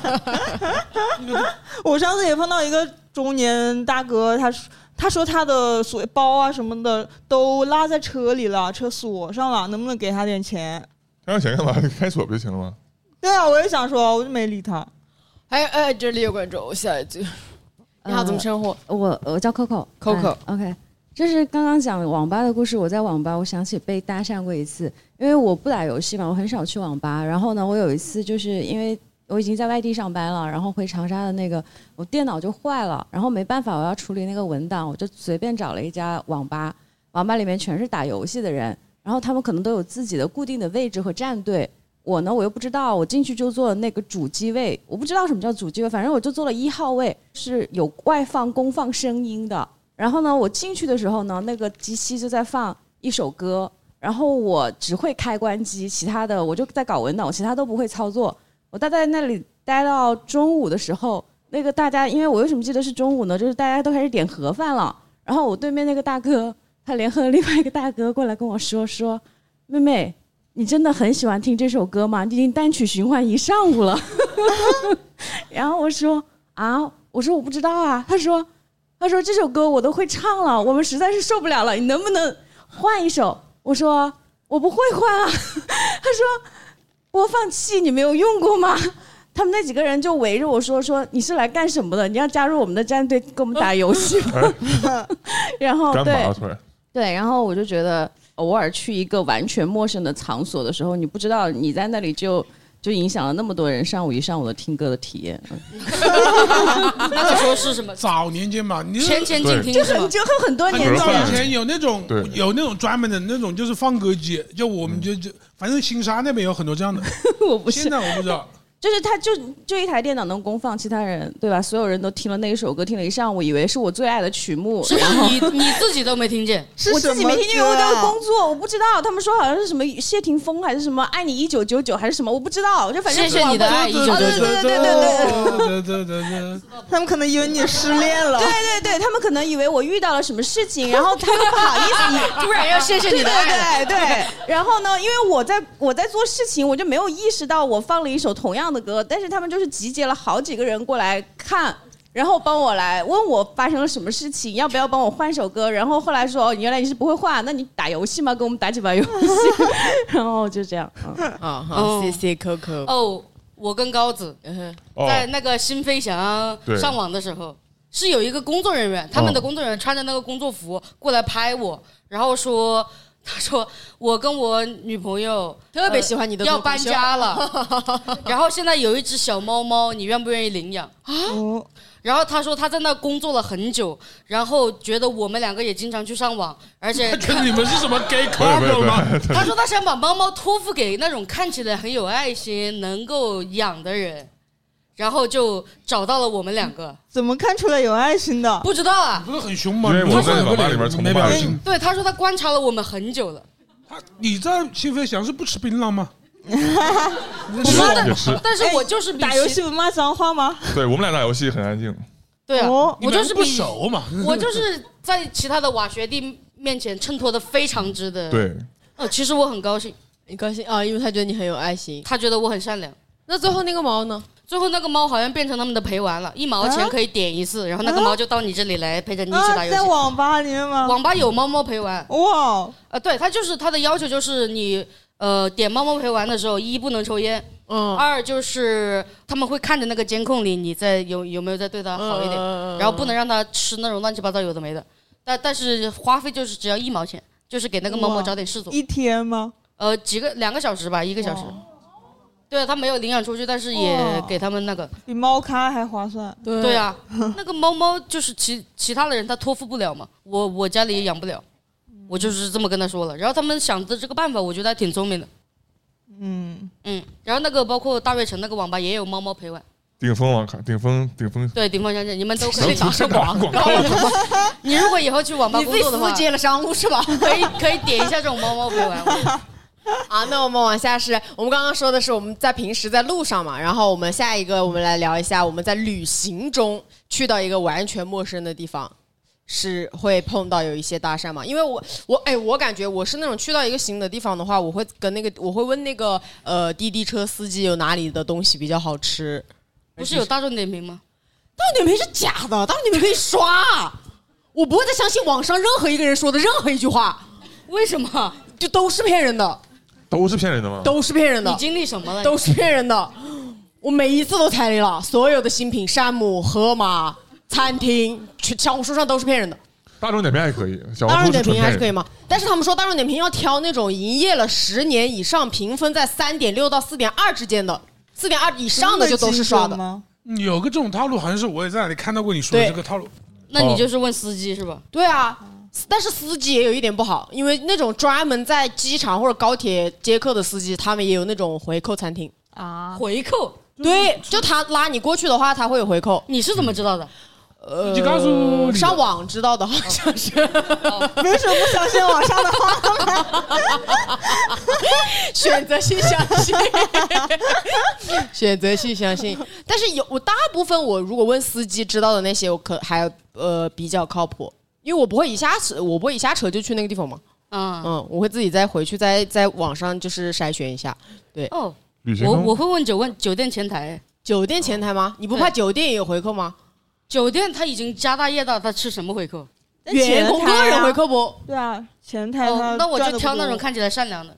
我上次也碰到一个中年大哥，他他说他的所谓包啊什么的都落在车里了，车锁上了，能不能给他点钱？ 给他钱干嘛？开锁不就行了吗？ 对啊，我也想说，我就没理他。 哎哎，这里有观众，下一句。你好，怎么称呼？ 呃、我我叫 Coco。Coco，、哎、OK， 就是刚刚讲网吧的故事。我在网吧，我想起被搭讪过一次，因为我不打游戏嘛，我很少去网吧。然后呢，我有一次就是因为我已经在外地上班了，然后回长沙的那个我电脑就坏了，然后没办法，我要处理那个文档，我就随便找了一家网吧，网吧里面全是打游戏的人，然后他们可能都有自己的固定的位置和战队。我呢，我又不知道，我进去就坐那个主机位，我不知道什么叫主机位，反正我就坐了一号位，是有外放、公放声音的。然后呢，我进去的时候呢，那个机器就在放一首歌，然后我只会开关机，其他的我就在搞文档，我其他都不会操作。我待在那里待到中午的时候，那个大家，因为我为什么记得是中午呢？就是大家都开始点盒饭了，然后我对面那个大哥，他联合了另外一个大哥过来跟我说说，妹妹。你真的很喜欢听这首歌吗？你已经单曲循环一上午了。然后我说啊，我说我不知道啊。他说，他说这首歌我都会唱了，我们实在是受不了了，你能不能换一首？我说我不会换啊。他说播放器你没有用过吗？他们那几个人就围着我说说你是来干什么的？你要加入我们的战队跟我们打游戏吗？然后对对，然后我就觉得。偶尔去一个完全陌生的场所的时候，你不知道你在那里就就影响了那么多人上午一上午的听歌的体验。 那个时候是什么？ 早年间嘛，你前前景听就很就很多年早以前有那种有那种专门的那种就是放歌机，就我们就就反正新沙那边有很多这样的。 我不是， 现在我不知道。 就是他就就一台电脑能公放，其他人对吧？所有人都听了那一首歌，听了一上午，以为是我最爱的曲目。 是你你自己都没听见？ 我自己没听见，因为我在工作，我不知道。他们说好像是什么谢霆锋还是什么爱你一九九九还是什么，我不知道。就反正谢谢你的爱一九九九。 对对对对对对对。 他们可能以为你失恋了。 对对对，他们可能以为我遇到了什么事情，然后他又不好意思， 突然要谢谢你的爱。对对对。然后呢，因为我在我在做事情，我就没有意识到我放了一首同样的歌，但是他们。就是集结了好几个人过来看，然后帮我来问我发生了什么事情，要不要帮我换首歌。然后后来说，哦，原来你是不会换，那你打游戏吗？跟我们打几把游戏。然后就这样。 啊好，谢谢 Coco。 哦，我跟高子在那个新飞翔上网的时候，是有一个工作人员，他们的工作人员穿着那个工作服过来拍我，然后说。他说我跟我女朋友特别喜欢你的、 呃、要搬家了，然后现在有一只小猫猫，你愿不愿意领养啊？然后他说他在那工作了很久，然后觉得我们两个也经常去上网，而且觉得你们是什么 gay couple 吗？ 他说他想把猫猫托付给那种看起来很有爱心、能够养的人。然后就找到了我们两个， 怎么看出来有爱心的？ 不知道啊， 不是很凶吗？ 因为我在网吧里面从没表情。 对，他说他观察了我们很久了。 他你在新飞翔是不吃槟榔吗？ 妈的！但是我就是打游戏不骂脏话吗？ 对我们俩打游戏很安静。 对啊， 哦、 我就是不熟嘛。 我就是在其他的瓦学弟面前衬托的非常之的。 对。 呃，其实我很高兴， 你高兴啊，因为他觉得你很有爱心， 他觉得我很善良。 那最后那个猫呢？ 最后那个猫好像变成他们的陪玩了，一毛钱可以点一次，啊、然后那个猫就到你这里来陪着你一起打游戏。 啊、在网吧里面吗？ 网吧有猫猫陪玩。 哇！ 呃，对，他就是他的要求就是你呃点猫猫陪玩的时候，一不能抽烟，嗯，二就是他们会看着那个监控里你在有有没有在对他好一点，嗯、然后不能让他吃那种乱七八糟有的没的。但但是花费就是只要一毛钱，就是给那个猫猫找点事做。 一天吗？ 呃，几个两个小时吧，一个小时。对啊，他没有领养出去，但是也给他们那个比猫咖还划算。 对对啊，那个猫猫就是其其他的人他托付不了嘛，我我家里也养不了。 我就是这么跟他说了。然后他们想的这个办法，我觉得还挺聪明的。 嗯嗯，然后那个包括大悦城那个网吧也有猫猫陪玩。 顶峰网卡，顶峰顶峰， 对顶峰相见，你们都可以打上广告。 你如果以后去网吧工作的话， 你自己接了商务是吧？ 可以可以点一下这种猫猫陪玩。 啊，那我们往下是我们刚刚说的是我们在平时在路上嘛，然后我们下一个我们来聊一下我们在旅行中去到一个完全陌生的地方，是会碰到有一些搭讪嘛？因为我我哎，我感觉我是那种去到一个新的地方的话，我会跟那个我会问那个呃滴滴车司机有哪里的东西比较好吃。 不是有大众点评吗？ 大众点评是假的，大众点评可以刷，我不会再相信网上任何一个人说的任何一句话。 为什么？ 就都是骗人的。 都是骗人的吗？ 都是骗人的。 你经历什么了？ 都是骗人的。我每一次都踩雷了，所有的新品，山姆、盒马、餐厅，小红书上都是骗人的。 大众点评还可以，小红书大众点评还是可以吗？但是他们说大众点评要挑那种营业了十年以上，评分在三点六到四点二之间的。四点二以上的就都是刷的吗？有个这种套路，好像是我也在哪里看到过你说的这个套路。 那你就是问司机是吧？ 对啊，但是司机也有一点不好，因为那种专门在机场或者高铁接客的司机，他们也有那种回扣餐厅啊。回扣？ 对，就他拉你过去的话，他会有回扣。 你是怎么知道的？ 呃， 你告诉上网知道的，好像是。 为什么不相信网上的话？ 选择性相信，选择性相信。但是有我大部分我如果问司机知道的那些，我可还呃比较靠谱，因为我不会一下车，我不会一下车就去那个地方嘛。嗯嗯，我会自己再回去再在网上就是筛选一下。对哦，我我会问酒问酒店前台， 酒店前台吗？你不怕酒店也有回扣吗？ 酒店他已经家大业大，他吃什么回扣？ 员工个人回扣不？ 对啊，前台他、 哦、那我就挑那种看起来善良的。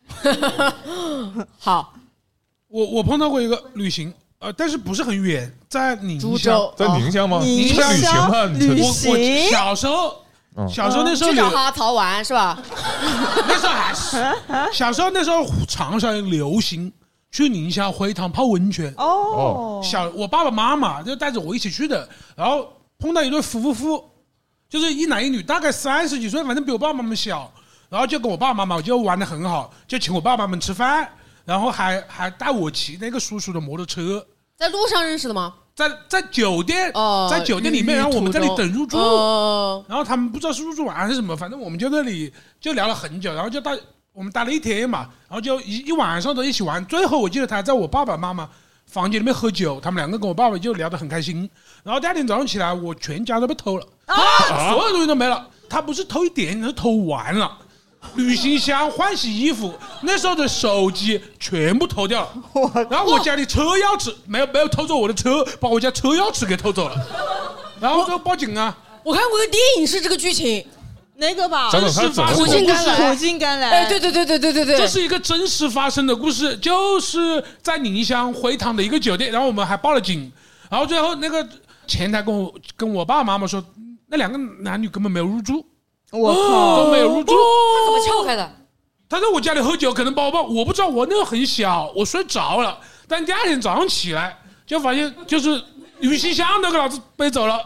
好， 我我碰到过一个旅行，呃，但是不是很远，在宁乡， 在宁乡吗？ 宁乡旅行吗？ 旅行。 我我小时候，嗯、小时候那时候去找哈曹玩是吧？ 那时候还是小时候那时候长沙流行。去宁夏回塘泡温泉哦， 小我爸爸妈妈就带着我一起去的，然后碰到一对夫妇，就是一男一女，大概三十几岁，反正比我爸爸妈妈小，然后就跟我爸爸妈妈就玩得很好，就请我爸爸们吃饭，然后还还带我骑那个叔叔的摩托车， 在路上认识的吗？ 在在酒店，哦、在酒店里面，然后我们在那里等入住，哦、然后他们不知道是入住完还是什么，反正我们就在那里就聊了很久，然后就到。我们待了一天嘛，然后就一一晚上都一起玩。最后我记得他在我爸爸妈妈房间里面喝酒，他们两个跟我爸爸就聊得很开心。然后第二天早上起来，我全家都被偷了，啊、所有东西都没了。他不是偷一点，他是偷完了。旅行箱、换洗衣服，那时候的手机全部偷掉了。然后我家里车钥匙没有没有偷走我的车，把我家车钥匙给偷走了。然后就报警啊！ 我看过个电影是这个剧情。 那个吧， 真实发生苦尽甘来，苦尽甘来。 哎，对对对对对对对， 这是一个真实发生的故事，就是在宁乡回塘的一个酒店，然后我们还报了警，然后最后那个前台跟我跟我爸爸妈妈说，那两个男女根本没有入住， 我靠， 都没有入住， 他怎么撬开的？ 他在我家里喝酒，可能包包，我不知道，我那个很小，我睡着了，但第二天早上起来就发现，就是旅行箱都给老子背走了。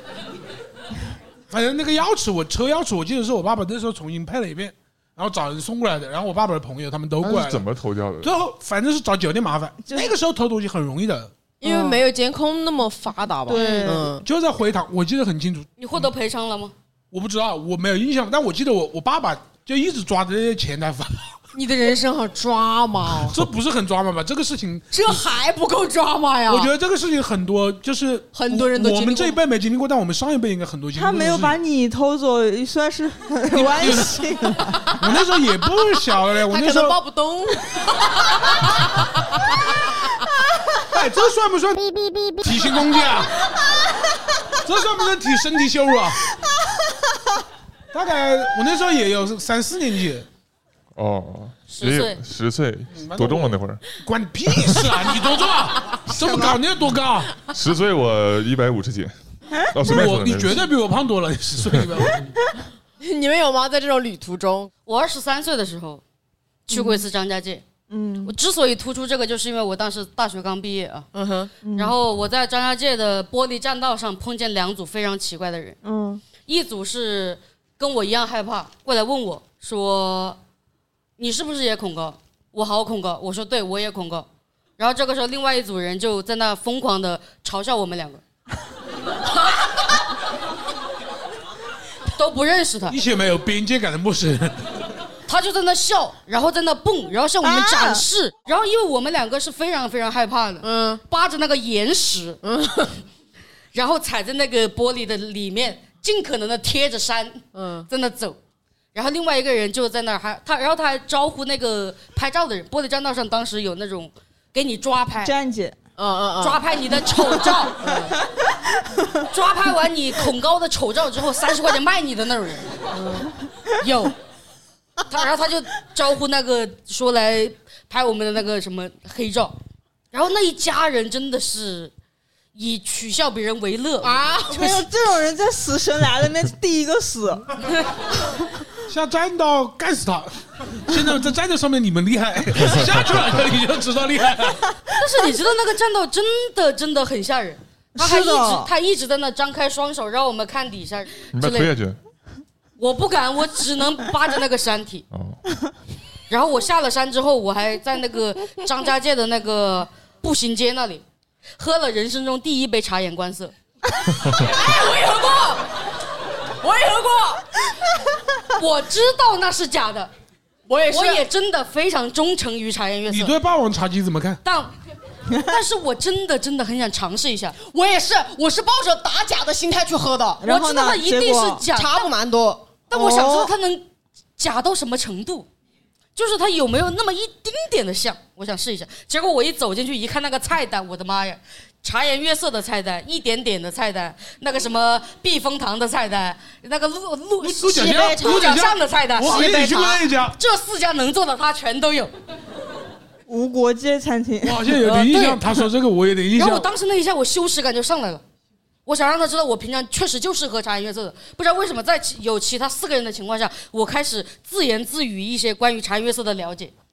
反正那个钥匙，我车钥匙，我记得是我爸爸那时候重新配了一遍，然后找人送过来的。然后我爸爸的朋友他们都过来了。 怎么偷掉的？ 最后反正是找酒店麻烦。那个时候偷东西很容易的， 因为没有监控那么发达吧？ 对，嗯，就在回塘，我记得很清楚。 你获得赔偿了吗？ 我不知道，我没有印象，但我记得我我爸爸就一直抓着这些钱来发。 你的人生好抓马， 这不是很抓马吧？这个事情这还不够抓马呀！ 我觉得这个事情很多，就是很多人都经历过， 我们这一辈没经历过，但我们上一辈应该很多经历过。 他没有把你偷走，算是很万幸。 我那时候也不小了嘞，我那时候他可能抱不动。 哎，这算不算体型攻击啊？这算不算体身体羞辱啊？大概我那时候也有三四年级。 哦， 十岁， 十岁，多重了那会儿？ 关你屁事啊！你多重啊？这么高，你有多高？ 十岁我一百五十斤。哦， 我你绝对比我胖多了，你十岁一百五十斤。你们有吗？在这种旅途中， 我二十三岁的时候去过一次张家界。嗯，我之所以突出这个，就是因为我当时大学刚毕业啊。嗯哼。然后我在张家界的玻璃栈道上碰见两组非常奇怪的人。嗯，一组是跟我一样害怕，过来问我说：“你是不是也恐高？”我好恐高，我说对，我也恐高。然后这个时候，另外一组人就在那疯狂的嘲笑我们两个，都不认识他， 一些没有边界感的陌生人。 他就在那笑，然后在那蹦，然后向我们展示。啊、然后因为我们两个是非常非常害怕的，嗯，扒着那个岩石，嗯，然后踩在那个玻璃的里面，尽可能的贴着山，嗯，在那走。然后另外一个人就在那儿还他，然后他还招呼那个拍照的人。玻璃栈道上当时有那种给你抓拍， 站姐， 嗯嗯嗯， 抓拍你的丑照，嗯、抓拍完你恐高的丑照之后，三十块钱卖你的那种人，嗯、有。他然后他就招呼那个说来拍我们的那个什么黑照，然后那一家人真的是以取笑别人为乐啊！没有这种人在死神来了里面第一个死。 下栈道干死他！现在在栈道上面你们厉害，下去了你就知道厉害。 但是你知道那个栈道真的真的很吓人，他还一直他一直在那张开双手让我们看底下。 你把推下去。 我不敢，我只能扒着那个山体。哦。然后我下了山之后，我还在那个张家界的那个步行街那里喝了人生中第一杯察言观色。哎，我也喝过，我也喝过。我知道那是假的，我也是，我也真的非常忠诚于察言悦色。 你对霸王茶姬怎么看？ 但但是我真的真的很想尝试一下。 我也是，我是抱着打假的心态去喝的。 然后我知道它一定是假， 差不蛮多。 但我想知道它能假到什么程度，就是它有没有那么一丁点的像，我想试一下。结果我一走进去一看那个菜单，我的妈呀，察言悦色的菜单，一点点的菜单，那个什么避风塘的菜单，那个鹿鹿鹿角巷鹿角巷的菜单， 我也去过那一家， 这四家能做的它全都有。 无国界餐厅， 我好像有点印象。他说这个我有点印象。 然后我当时那一下我羞耻感就上来了。我想让他知道我平常确实就是喝察言悦色的，不知道为什么在有其他四个人的情况下，我开始自言自语一些关于察言悦色的了解。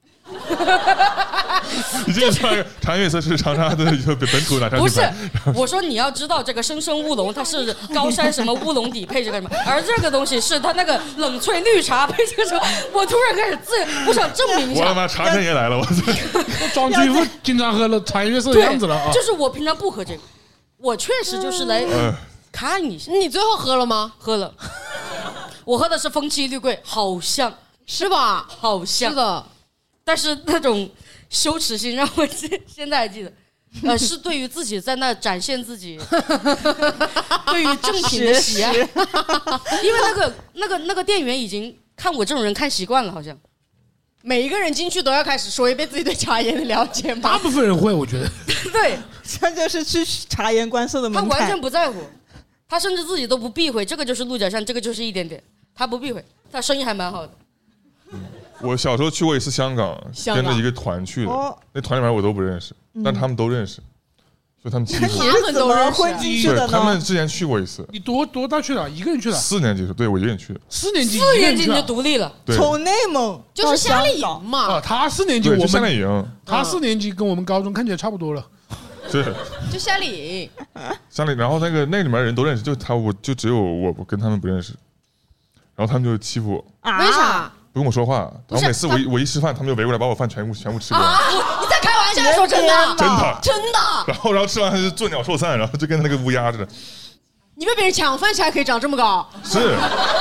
你这个察言悦色是长沙的本土哪家？ 不是，我说你要知道这个生生乌龙它是高山什么乌龙底配这个什么，而这个东西是它那个冷萃绿茶配这个什么。我突然开始自，我想证明一下。 我他妈茶神也来了，我装出一副经常喝了察言悦色的样子了啊！ 就是我平常不喝这个。我确实就是来看一下。 你最后喝了吗？ 喝了。我喝的是风七绿桂，好像是吧？ 好像是的。 但是那种羞耻心让我现在还记得，呃，是对于自己在那展现自己，对于正品的喜爱。因为那个那个那个店员已经看我这种人看习惯了，好像。 每一个人进去都要开始说一遍自己对察言的了解吗？ 大部分人会，我觉得。 对， 这就是去察言观色的门槛。 他完全不在乎，他甚至自己都不避讳，这个就是鹿角巷，这个就是一点点，他不避讳，他生意还蛮好的。 我小时候去过一次香港，跟着一个团去的，哦、那团里面我都不认识，嗯、但他们都认识。所以他们欺负你是怎么混进去的呢？ 对，他们之前去过一次。 你多多大去了？一个人去的？ 四年级的，对我一个人去的。 四年级， 四年级你就独立了， 从内蒙就是夏令营嘛。 啊，他四年级，我们夏令营， 他四年级跟我们高中看起来差不多了。 是， 就夏令营， 夏令，然后那个那里面人都认识，就他，我就只有我跟他们不认识，然后他们就欺负我。 啊？为啥？ 不跟我说话，然后每次我一我一吃饭，他们就围过来把我饭全部全部吃光。 啊！你在开玩笑？说真的？ 真的真的。 然后然后吃完就作鸟兽散，然后就跟那个乌鸦似的。 你被别人抢饭吃还可以长这么高？ 是。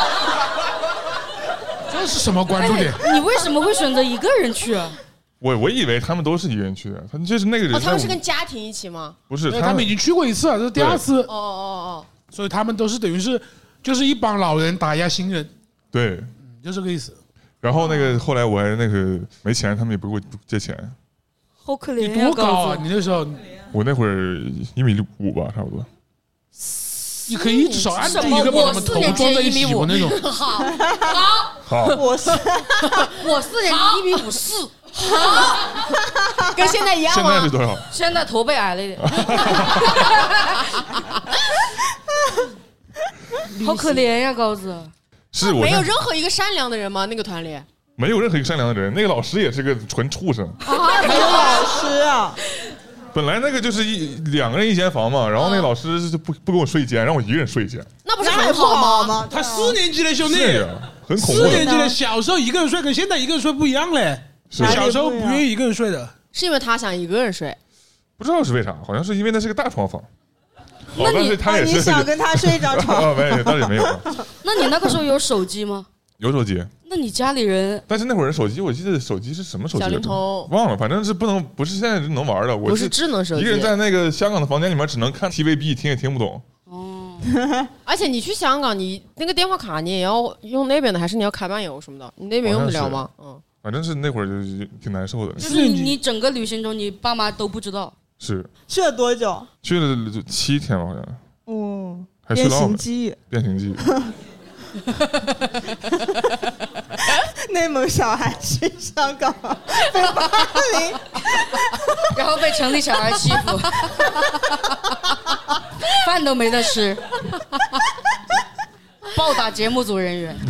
这是什么关注点？ 你为什么会选择一个人去啊？ 我我以为他们都是一个人去的，他们就是那个人。 哦，他们是跟家庭一起吗？ 不是， 他们已经去过一次了，这是第二次。 哦哦哦。 所以他们都是等于是就是一帮老人打压新人。 对， 嗯，就这个意思。 然后那个后来我还那个没钱，他们也不给我借钱。 好可怜呀！ 你多高啊？你那时候？ 我那会儿一米五吧，差不多。 你可以至少按第一个把他们头撞在一起过那种。 好，好， 好。 我是我四年级一米五四。好， 跟现在一样吗？ 现在是多少？ 现在头被矮了一点。好可怜呀，高子。 是我没有任何一个善良的人吗？那个团里没有任何一个善良的人，那个老师也是个纯畜生啊！没有老师啊！ 本来那个就是一两个人一间房嘛，然后那个老师就不不跟我睡一间，让我一个人睡一间。 那不是很好吗？ 他四年级的兄弟， 很恐怖。 四年级的小时候一个人睡跟现在一个人睡不一样嘞。小时候不愿意一个人睡的， 是因为他想一个人睡。 不知道是为啥，好像是因为那是个大床房。 那你、 哦、他也是、 啊、你想跟他睡一张床？ 哦，没有，倒也没有。 那你那个时候有手机吗？ 有手机。 那你家里人？ 但是那会儿手机，我记得手机是什么手机？ 小灵通。 忘了，反正是不能，不是现在能玩的。我不是智能手机。 一个人在那个香港的房间里面，只能看 T V B， 听也听不懂。 哦。而且你去香港，你那个电话卡你也要用那边的，还是你要开漫游什么的？你那边用得了吗？嗯。 反正是那会儿就挺难受的。 就是你整个旅行中，你爸妈都不知道。 是。 去了多久？ 去了七天吧，好像。 嗯。 还去了变形记。 变形记。 内蒙小孩去香港被霸凌， 然后被城里小孩欺负，饭都没得吃，暴打节目组人员。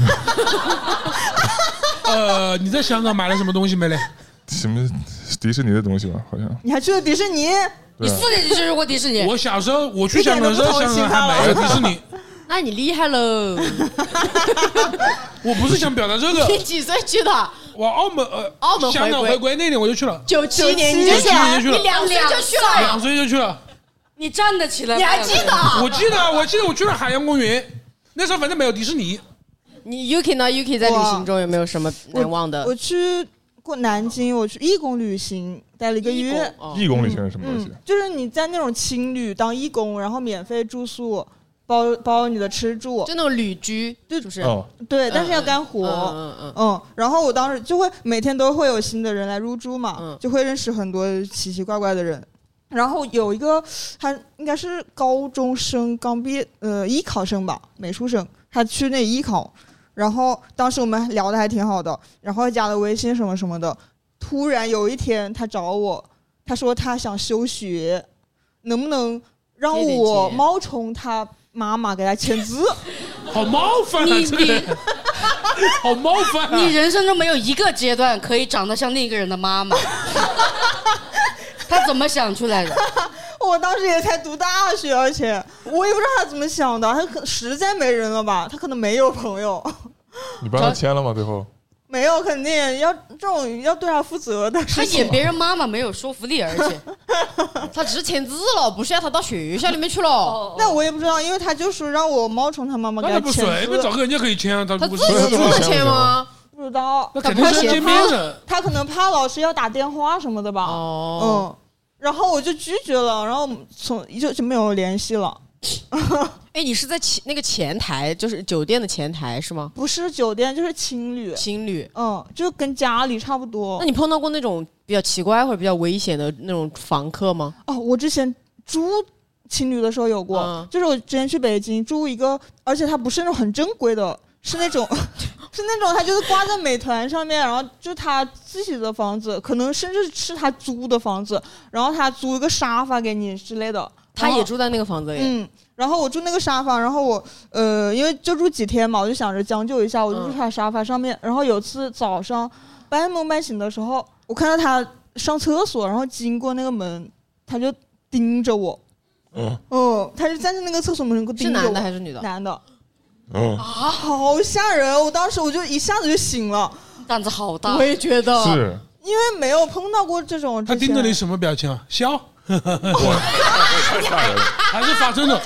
呃，你在香港买了什么东西没嘞？ 什么迪士尼的东西吧，好像。 你还去了迪士尼？ 你四年级就去过迪士尼？ 我小时候我去香港的时候，香港还没有迪士尼。 那你厉害喽！ 我不是想表达这个。 你几岁去的？ 我澳门呃， 澳门香港回归那年我就去了。 九七年你就去了， 你两岁就去了， 两岁就去了。 你站得起来？ 你还记得？ 我记得，我记得我去了海洋公园，那时候反正没有迪士尼。 你 Yuki 呢 ？Yuki 在旅行中有没有什么难忘的？ 我, 我去过南京，我去义工旅行，待了一个月。 义工旅行是什么东西、 嗯？就是你在那种青旅当义工，然后免费住宿。包包你的吃住， 就那种旅居， 对， 就是对，但是要干活， 嗯嗯嗯嗯。然后我当时就会每天都会有新的人来入住嘛，嗯、就会认识很多奇奇怪怪的人。然后有一个他应该是高中生刚毕业，呃，艺考生吧，美术生，他去那艺考。然后当时我们聊的还挺好的，然后加了微信什么什么的。突然有一天他找我，他说他想休学，能不能让我冒充他妈妈给他签字？ 好冒犯啊！这个人好冒犯啊！ 你人生中没有一个阶段可以长得像另一个人的妈妈，他怎么想出来的？ 我当时也才读大学，而且我也不知道他怎么想的，他可实在没人了吧？他可能没有朋友。 你帮他签了吗？最后没有，肯定要这种要对他负责的。 他演别人妈妈没有说服力，而且他只是签字了，不是要他到学校里面去了。 哦、那我也不知道，因为他就说让我冒充他妈妈给他签字。 那不随便找个人家可以签啊，他他自己不签吗？ 不知道， 那肯定是见面的。 他可能怕老师要打电话什么的吧。哦，嗯，然后我就拒绝了，然后从就就没有联系了。 哎，你是在前那个前台，就是酒店的前台是吗？ 不是酒店，就是青旅。 青旅， 嗯，就跟家里差不多。 那你碰到过那种比较奇怪或者比较危险的那种房客吗？ 哦，我之前住青旅的时候有过，嗯、就是我之前去北京住一个，而且它不是那种很正规的，是那种是那种他就是挂在美团上面，然后就他自己的房子，可能甚至是他租的房子，然后他租一个沙发给你之类的。 他也住在那个房子里， 嗯，然后我住那个沙发，然后我呃，因为就住几天嘛，我就想着将就一下，我就住他沙发上面。嗯、然后有次早上半梦半醒的时候，我看到他上厕所，然后经过那个门，他就盯着我，嗯，哦，他就站在那个厕所门口盯着我。 是男的还是女的？ 男的。 哦啊，好吓人！我当时我就一下子就醒了， 胆子好大。 我也觉得， 是因为没有碰到过这种。 他盯着你什么表情啊？笑。太吓人了，还是发生了。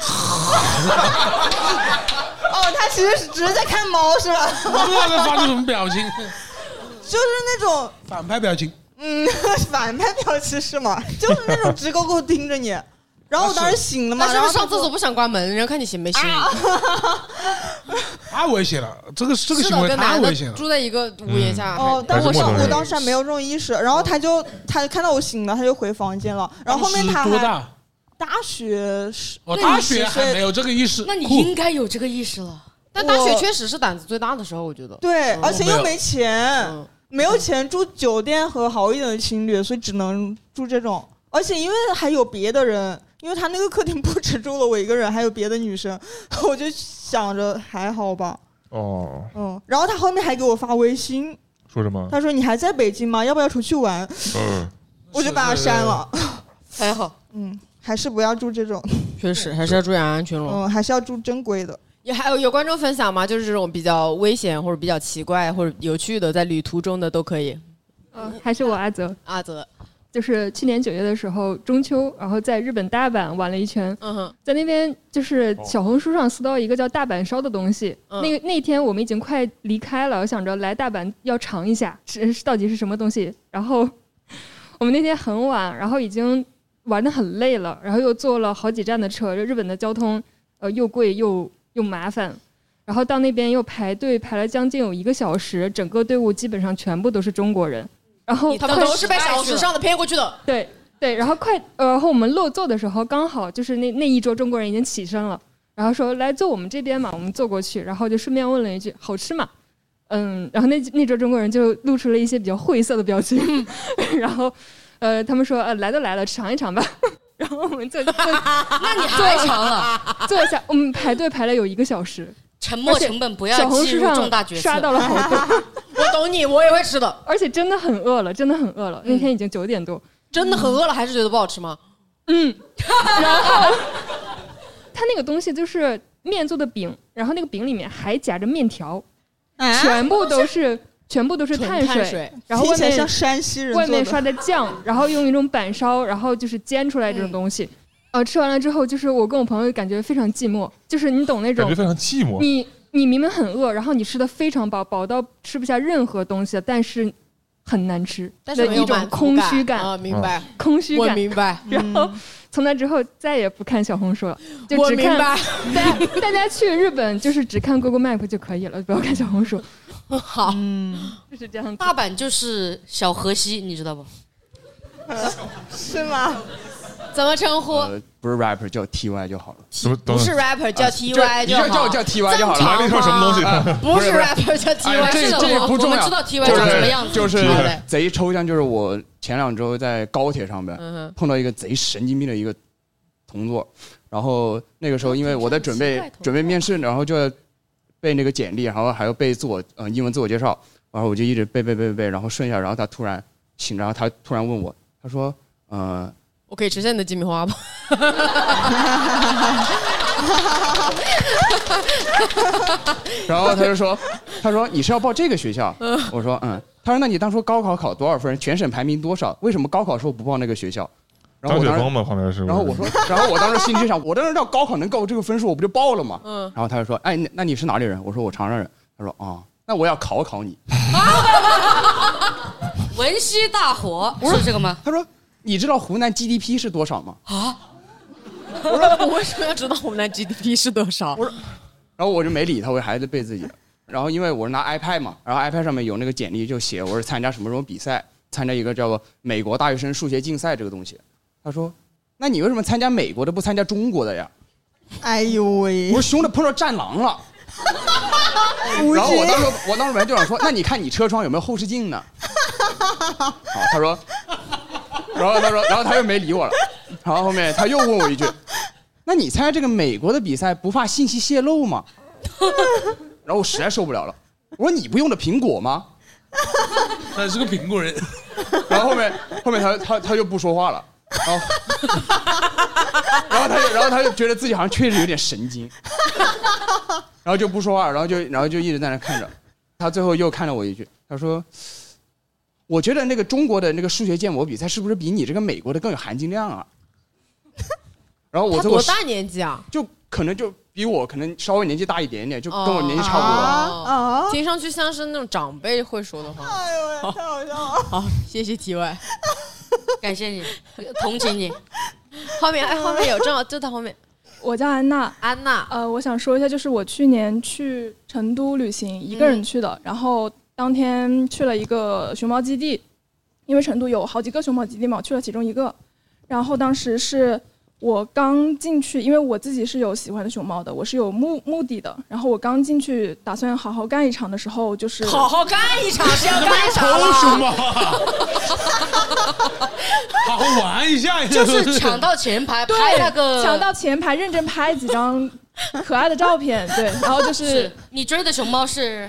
哦，他其实是只是在看猫是吧？ 我不知道他发出什么表情， 就是那种反派表情。 嗯，反派表情是吗？就是那种直勾勾盯着你。然后我当时醒了嘛， 然后上厕所不想关门，然后看你醒没醒。 太危险了，这个这个行为太危险了。 住在一个屋檐下。 哦，但是我我当时还没有这种意识，然后他就他看到我醒了，他就回房间了。然后后面他还多大？ 大学哦，大学还没有这个意识。 那你应该有这个意识了。 但大学确实是胆子最大的时候，我觉得。 对，而且又没钱，没有钱住酒店和好一点的青旅，所以只能住这种。而且因为还有别的人。因为他那个客厅不只住了我一个人，还有别的女生，我就想着还好吧。 哦， 嗯，然后他后面还给我发微信， 说什么？ 他说你还在北京吗？要不要出去玩？ 嗯， 我就把他删了。 还好， 嗯，还是不要住这种。 确实，还是要注意安全了。 嗯，还是要住正规的。 也还有有观众分享吗？就是这种比较危险或者比较奇怪或者有趣的，在旅途中的都可以。 嗯，还是我阿泽， 阿泽。 就是去年九月的时候，中秋，然后在日本大阪玩了一圈。嗯哼，在那边就是小红书上搜到一个叫大阪烧的东西。嗯、那个那天我们已经快离开了，我想着来大阪要尝一下，是到底是什么东西。然后我们那天很晚，然后已经玩得很累了，然后又坐了好几站的车。日本的交通呃又贵又又麻烦，然后到那边又排队排了将近有一个小时，整个队伍基本上全部都是中国人。然后他们都是被小红书上的骗过去的。 对对，然后快，呃，然后我们落座的时候，刚好就是那那一桌中国人已经起身了，然后说来坐我们这边嘛，我们坐过去，然后就顺便问了一句好吃吗？嗯，然后那那桌中国人就露出了一些比较晦涩的表情，然后呃，他们说呃来都来了，尝一尝吧。然后我们坐坐， 那你还尝了？ 坐下，我们排队排了有一个小时。 沉没成本不要计入重大决策。 刷到了好多， 我懂你，我也会吃的， 而且真的很饿了，真的很饿了。那天已经九点多， 真的很饿了，还是觉得不好吃吗？ 嗯，然后它那个东西就是面做的饼，然后那个饼里面还夹着面条，啊、全部都是全部都是碳水， 水然后外面像山西人外面刷的酱，然后用一种板烧，然后就是煎出来这种东西。嗯呃，吃完了之后，就是我跟我朋友感觉非常寂寞，就是你懂那种感觉非常寂寞。 你你明明很饿，然后你吃的非常饱，饱到吃不下任何东西，但是很难吃， 但是一种空虚感啊，明白？ 空虚感， 我明白。 然后从那之后再也不看小红书了，就只看。大家大家去日本就是只看 Google Map 就可以了，不要看小红书。 好， 嗯，就是这样。 大阪就是小河西，你知道不？ 是吗？ 怎么称呼、呃？ 不是 rapper 叫 T Y 就好了。 不是 rapper 叫 T Y 就好。 叫叫 T Y 就好了。 哪里说什么东西？ 不是 rapper 叫 T Y， 这这不重要。 我们知道 T Y 长什么样子。 就是贼抽象，就是我前两周在高铁上边碰到一个贼神经病的一个同座，然后那个时候因为我在准备准备面试，然后就要背那个简历，然后还要背自我呃英文自我介绍，然后我就一直背背背背，然后顺下，然后他突然醒，然后他突然问我，他说呃。 我可以吃现在的鸡米花吗？ 然后他就说：“他说你是要报这个学校？”我说：“嗯。”他说：“那你当初高考考多少分？全省排名多少？为什么高考时候不报那个学校？”然后我当时旁边是。 然后我说：“然后我当时心里就想，我当时要高考能够这个分数，我不就报了吗？”嗯。然后他就说：“哎，那你是哪里人？”我说：“我长沙人。”他说：“啊，那我要考考你。” 文熙大火是这个吗？ 他说。你知道湖南 G D P 是多少吗？ 啊！我说我为什么要知道湖南 G D P 是多少？ 我说，然后我就没理他，我还在背自己。然后因为我是拿 iPad 嘛，然后 iPad 上面有那个简历，就写我是参加什么什么比赛，参加一个叫做美国大学生数学竞赛这个东西。他说：“那你为什么参加美国的不参加中国的呀？” 哎呦喂！ 我说兄弟碰到战狼了。然后我当时我当时本来就想说：“那你看你车窗有没有后视镜呢？”好，他说。然后他说，然后他又没理我了。然后后面他又问我一句：“那你参加这个美国的比赛不怕信息泄露吗？”然后我实在受不了了，我说：“你不用的苹果吗？” 他是个苹果人。 然后后面后面他他他就不说话了。然后然后他就然后他就觉得自己好像确实有点神经，然后就不说话，然后就然后就一直在那看着。他最后又看了我一句，他说。我觉得那个中国的那个数学建模比赛是不是比你这个美国的更有含金量啊？然后我他多大年纪啊？ 就可能就比我可能稍微年纪大一点点，就跟我年纪差不多。 啊啊、听上去像是那种长辈会说的话。 哎呦，太好笑了！ 好，谢谢 T Y， 感谢你，同情你。 后面哎，后面有正好就在后面。 我叫安娜， 安娜。 呃，我想说一下，就是我去年去成都旅行，一个人去的，嗯、然后。当天去了一个熊猫基地，因为成都有好几个熊猫基地嘛，我去了其中一个。然后当时是我刚进去，因为我自己是有喜欢的熊猫的，我是有目目的的。然后我刚进去打算好好干一场的时候，就是好好干一场是要干啥了？ 偷熊猫，好好玩一下， 就是抢到前排拍那个， 抢到前排认真拍几张。可爱的照片，对，然后就是, 是你追的熊猫是，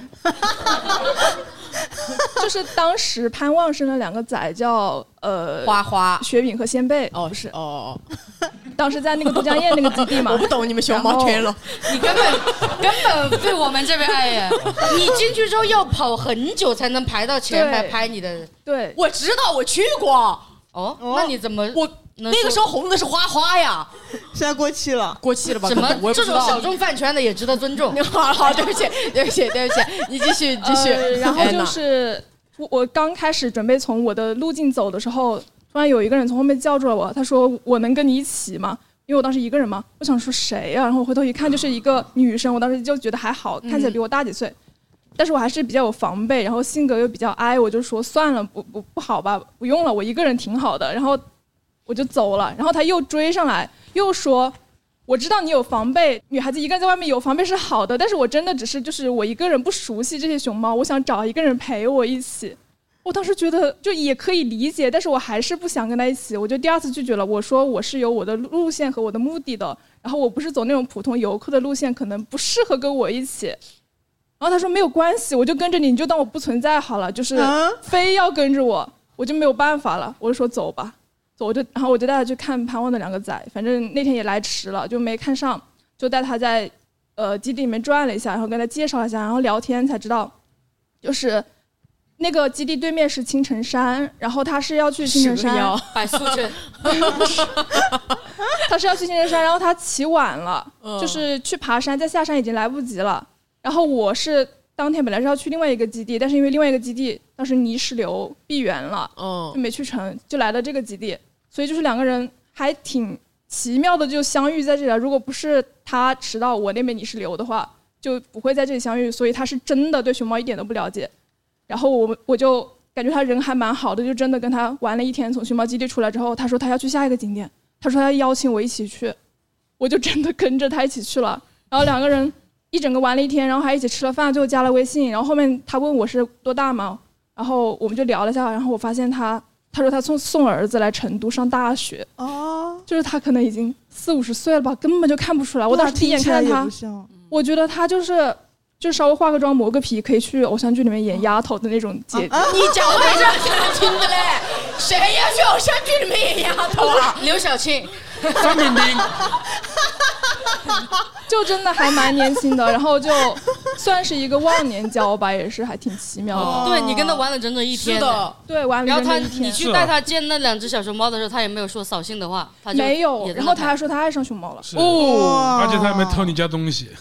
就是当时潘旺生的两个崽叫呃花花、 雪饼和仙贝， 哦是哦哦， 当时在那个都江堰那个基地嘛。 我不懂你们熊猫圈了， 你根本根本对我们这边爱呀！你进去之后要跑很久才能排到前排拍你的。 对， 我知道，我去过。 哦，那你怎么我那个时候红的是花花呀？ 现在过期了， 过期了吧？ 什么？ 我这种小众饭圈的也值得尊重。 好好，对不起，对不起，对不起，你继续继续。 呃、然后就是我我刚开始准备从我的路径走的时候，突然有一个人从后面叫住了我，他说：“我能跟你一起吗？”因为我当时一个人嘛，我想说谁啊？然后我回头一看，就是一个女生，我当时就觉得还好，看起来比我大几岁。嗯，但是我还是比较有防备，然后性格又比较哀，我就说算了，不不不好吧，不用了，我一个人挺好的，然后我就走了。然后他又追上来，又说我知道你有防备，女孩子一个人在外面有防备是好的，但是我真的只是就是我一个人不熟悉这些熊猫，我想找一个人陪我一起。我当时觉得就也可以理解，但是我还是不想跟他一起，我就第二次拒绝了。我说我是有我的路线和我的目的的，然后我不是走那种普通游客的路线，可能不适合跟我一起。然后他说没有关系，我就跟着你，你就当我不存在好了，就是非要跟着我，我就没有办法了。我就说走吧，走，我就然后我就带他去看盼望的两个仔，反正那天也来迟了，就没看上，就带他在呃基地里面转了一下，然后跟他介绍一下，然后聊天才知道，就是那个基地对面是青城山，然后他是要去青城山， 百素贞， 他是要去青城山，然后他起晚了，嗯，就是去爬山，再下山已经来不及了。然后我是当天本来是要去另外一个基地，但是因为另外一个基地当时泥石流闭园了，嗯，就没去成，就来了这个基地，所以就是两个人还挺奇妙的就相遇在这里了。如果不是他迟到我那边泥石流的话，就不会在这里相遇，所以他是真的对熊猫一点都不了解。然后我我就感觉他人还蛮好的，就真的跟他玩了一天。从熊猫基地出来之后，他说他要去下一个景点，他说他要邀请我一起去，我就真的跟着他一起去了。然后两个人一整个玩了一天，然后还一起吃了饭，最后加了微信。然后后面他问我是多大嘛，然后我们就聊了一下，然后我发现他他说他送送儿子来成都上大学，哦，就是他可能已经四五十岁了吧，根本就看不出来。我当时第一眼看到他，我觉得他就是就稍微化个妆磨个皮可以去偶像剧里面演丫头的那种姐姐。 啊啊、你讲的是难听的嘞，谁要去偶像剧里面演丫头啊？ 刘晓庆、 范冰冰。 就真的还蛮年轻的，然后就算是一个忘年交吧，也是还挺奇妙的。 哦、对你跟他玩了整整一天， 是的， 对，玩了整整一天。 然后他，你去带他见那两只小熊猫的时候，他也没有说扫兴的话，他就没有。然后他还说他爱上熊猫了， 哦，而且他还没偷你家东西，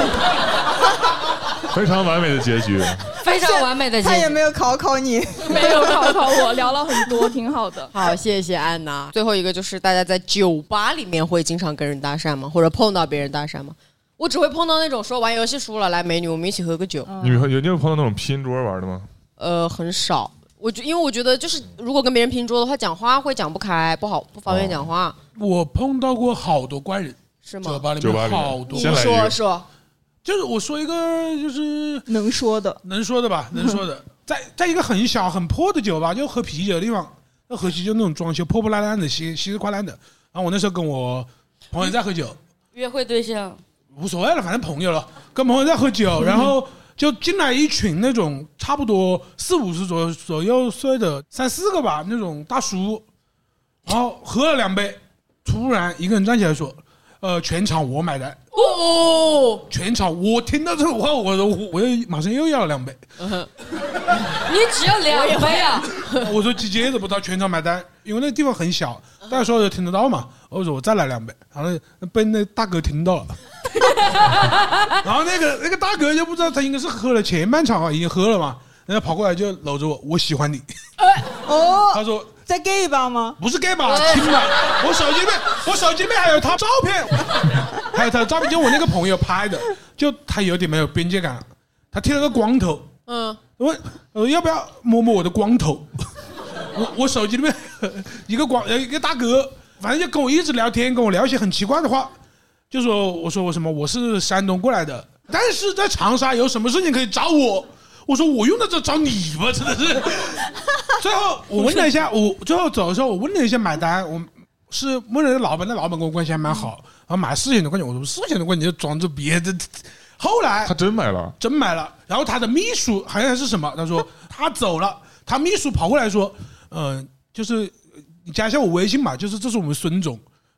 非常完美的结局， 非常完美的结局。 他也没有考考你， 没有考考我，聊了很多，挺好的。 好，谢谢安娜。最后一个就是大家在酒吧里面会经常跟人搭讪吗？或者碰到别人搭讪吗？我只会碰到那种说玩游戏输了，来美女，我们一起喝个酒。 你们有你有碰到那种拼桌玩的吗？ 呃，很少。我觉因为我觉得就是如果跟别人拼桌的话，讲话会讲不开，不好不方便讲话。 哦、我碰到过好多怪人， 是吗？ 酒吧里面好多。 你说说。 就是我说一个就是能说的， 能说的吧，能说的，在在一个很小很破的酒吧，就喝啤酒的地方，那喝啤酒那种装修破破烂烂的，稀稀里哗烂的。然后我那时候跟我朋友在喝酒， 约会对象无所谓了，反正朋友了，跟朋友在喝酒，然后就进来一群那种差不多四五十左左右岁的三四个吧那种大叔，然后喝了两杯，突然一个人站起来说：“呃，全场我买单。”哦，全场我听到这个话，我我我又马上又要了两杯。 嗯、你只要两杯啊？ 我说接着不到全场买单，因为那个地方很小，大家说的听得到嘛。我说我再来两杯，然后被那大哥听到了。然后那个那个大哥就不知道他应该是喝了前半场啊，已经喝了嘛，然后跑过来就搂着我，我喜欢你。 哦， 他说。 在 gay 吧吗？ 不是 gay 吧，亲吧。我手机里面，我手机里面还有他照片，还有他的照片，就我那个朋友拍的，就他有点没有边界感了。他剃了个光头，嗯，我我要不要摸摸我的光头？我我手机里面一个光一个大哥，反正就跟我一直聊天，跟我聊一些很奇怪的话，就说我说我什么我是山东过来的，但是在长沙有什么事情可以找我。我说我用得着找你吗？真的是。最后我问了一下，我最后走的时候我问了一下买单，我是问了老板，那老板跟我关系还蛮好，然后买四千多块钱，我说四千多块钱就装着别的。后来他真买了， 真买了。然后他的秘书好像是什么，他说他走了，他秘书跑过来说，嗯、呃，就是你加一下我微信嘛，就是这是我们孙总。然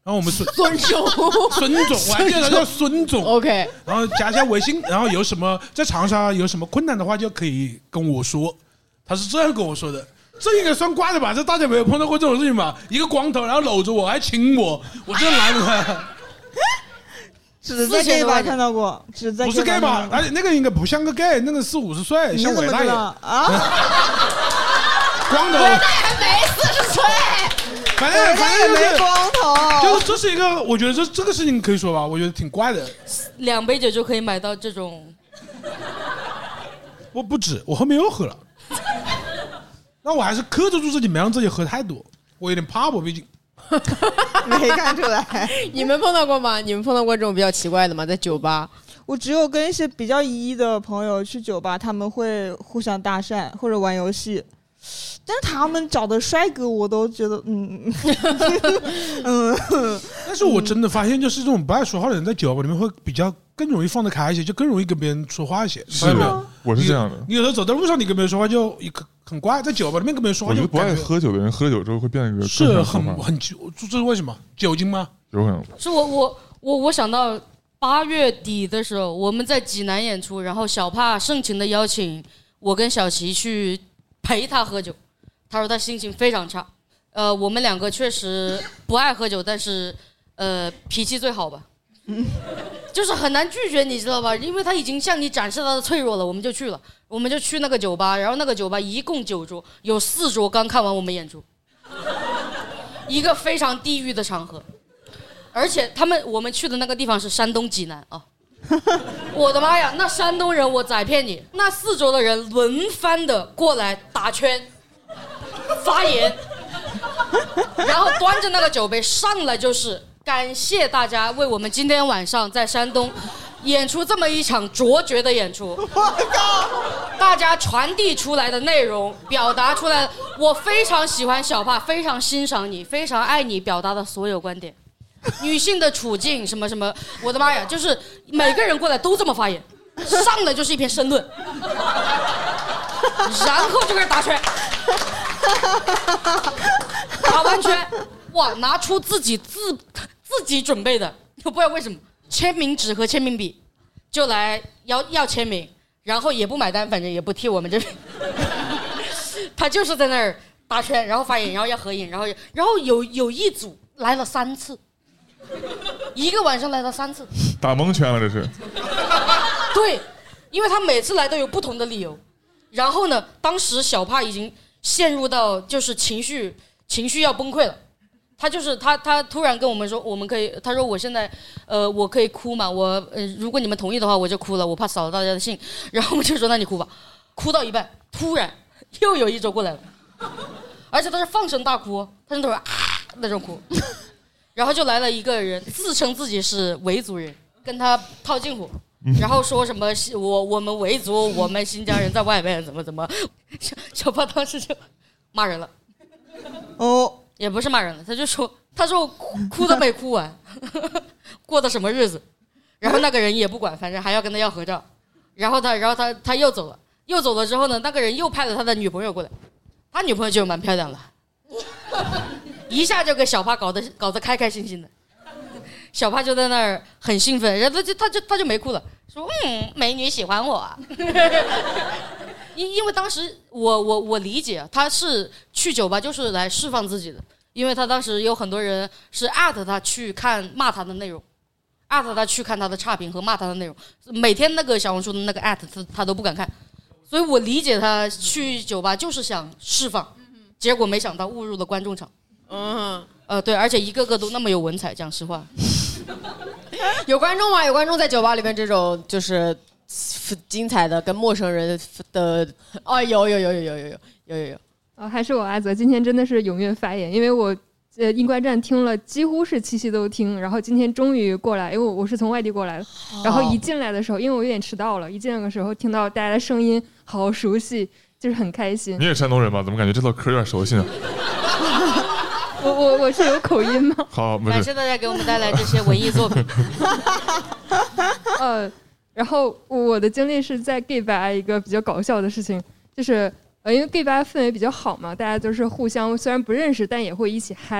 然后我们孙孙总， 孙总，我还记得他叫孙总。 OK， 然后加一下微信，然后有什么在长沙有什么困难的话，就可以跟我说。他是这样跟我说的，这应该算怪的吧？这大家没有碰到过这种事情吧？一个光头，然后搂着我，还亲我，我这男的。 只在 gay 吧看到过，只在不是 gay 吧？而且那个应该不像个 gay， 那个四五十岁，像伟大爷啊。光头， 伟大爷还没四十岁。 反正反正没光头， 就是这是一个，我觉得这这个事情可以说吧，我觉得挺怪的。 两杯酒就可以买到这种， 我不止，我后面又喝了。那我还是克制住自己，没让自己喝太多，我有点怕我，毕竟。 没看出来。 你们碰到过吗？你们碰到过这种比较奇怪的吗？在酒吧？ 我只有跟一些比较一的朋友去酒吧，他们会互相搭讪或者玩游戏。但是他们找的帅哥，我都觉得嗯嗯。但是我真的发现，就是这种不爱说话的人，在酒吧里面会比较更容易放得开一些，就更容易跟别人说话一些。 是的，我是这样的。 你有时候走在路上，你跟别人说话就很怪，在酒吧里面跟别人说话就。 我觉得不爱喝酒的人，喝酒之后会变得一个是很很酒，这是为什么？酒精吗？ 有可能。 是我我我我想到八月底的时候，我们在济南演出，然后小帕盛情的邀请我跟小齐去陪他喝酒。他说他心情非常差，呃，我们两个确实不爱喝酒，但是呃脾气最好吧，就是很难拒绝，你知道吧？因为他已经向你展示他的脆弱了，我们就去了，我们就去那个酒吧，然后那个酒吧一共九桌，有四桌刚看完我们演出，一个非常地狱的场合，而且他们我们去的那个地方是山东济南啊。我的妈呀，那山东人我宰骗你，那四桌的人轮番的过来打圈发言，然后端着那个酒杯上来就是感谢大家为我们今天晚上在山东演出这么一场卓绝的演出。大家传递出来的内容表达出来，我非常喜欢小帕，非常欣赏你，非常爱你表达的所有观点，女性的处境什么什么，我的妈呀，就是每个人过来都这么发言，上来就是一篇申论，然后就开始打圈，打完圈，哇，拿出自己自自己准备的，我不知道为什么签名纸和签名笔，就来要要签名，然后也不买单，反正也不替我们这边，他就是在那儿打圈，然后发言，然后要合影，然后然后有有一组来了三次。一个晚上来了三次， 打蒙圈了这是。 对，因为他每次来都有不同的理由。然后呢，当时小帕已经陷入到就是情绪情绪要崩溃了。他就是他他突然跟我们说，我们可以，他说我现在呃我可以哭嘛，我呃如果你们同意的话我就哭了，我怕扫了大家的兴。然后我们就说那你哭吧。哭到一半，突然又有一周过来了，而且他是放声大哭，他是那种啊那种哭。然后就来了一个人，自称自己是维族人，跟他套近乎，然后说什么我我们维族，我们新疆人在外面怎么怎么，小小帕当时就骂人了， 哦， 也不是骂人了，他就说他说我哭哭都没哭完，过的什么日子，然后那个人也不管，反正还要跟他要合照，然后他然后他他又走了，又走了之后呢，那个人又派了他的女朋友过来，他女朋友就蛮漂亮了。一下就给小帕搞得搞得开开心心的，小帕就在那儿很兴奋，然后他就他就他就没哭了，说嗯，美女喜欢我、啊。因因为当时我我我理解他是去酒吧就是来释放自己的，因为他当时有很多人是艾特他去看骂他的内容，艾特他去看他的差评和骂他的内容，每天那个小红书的那个艾特他他都不敢看，所以我理解他去酒吧就是想释放，结果没想到误入了观众场。嗯，呃，对，而且一个个都那么有文采，讲实话。 有观众吗？有观众在酒吧里面这种就是精彩的跟陌生人的哦，有有有有有有有有有有。 哦，还是我阿泽，今天真的是踊跃发言，因为我呃英观站听了几乎是期期都听，然后今天终于过来，因为我我是从外地过来的，然后一进来的时候，因为我有点迟到了，一进来的时候听到大家的声音好熟悉，就是很开心。 你也山东人吗？怎么感觉这套嗑有点熟悉呢？ 我我我是有口音吗？ 好， 感谢大家给我们带来这些文艺作品。 呃，然后我的经历是在 gay 吧一个比较搞笑的事情，就是呃，因为 gay 吧氛围比较好嘛，大家都是互相虽然不认识，但也会一起嗨。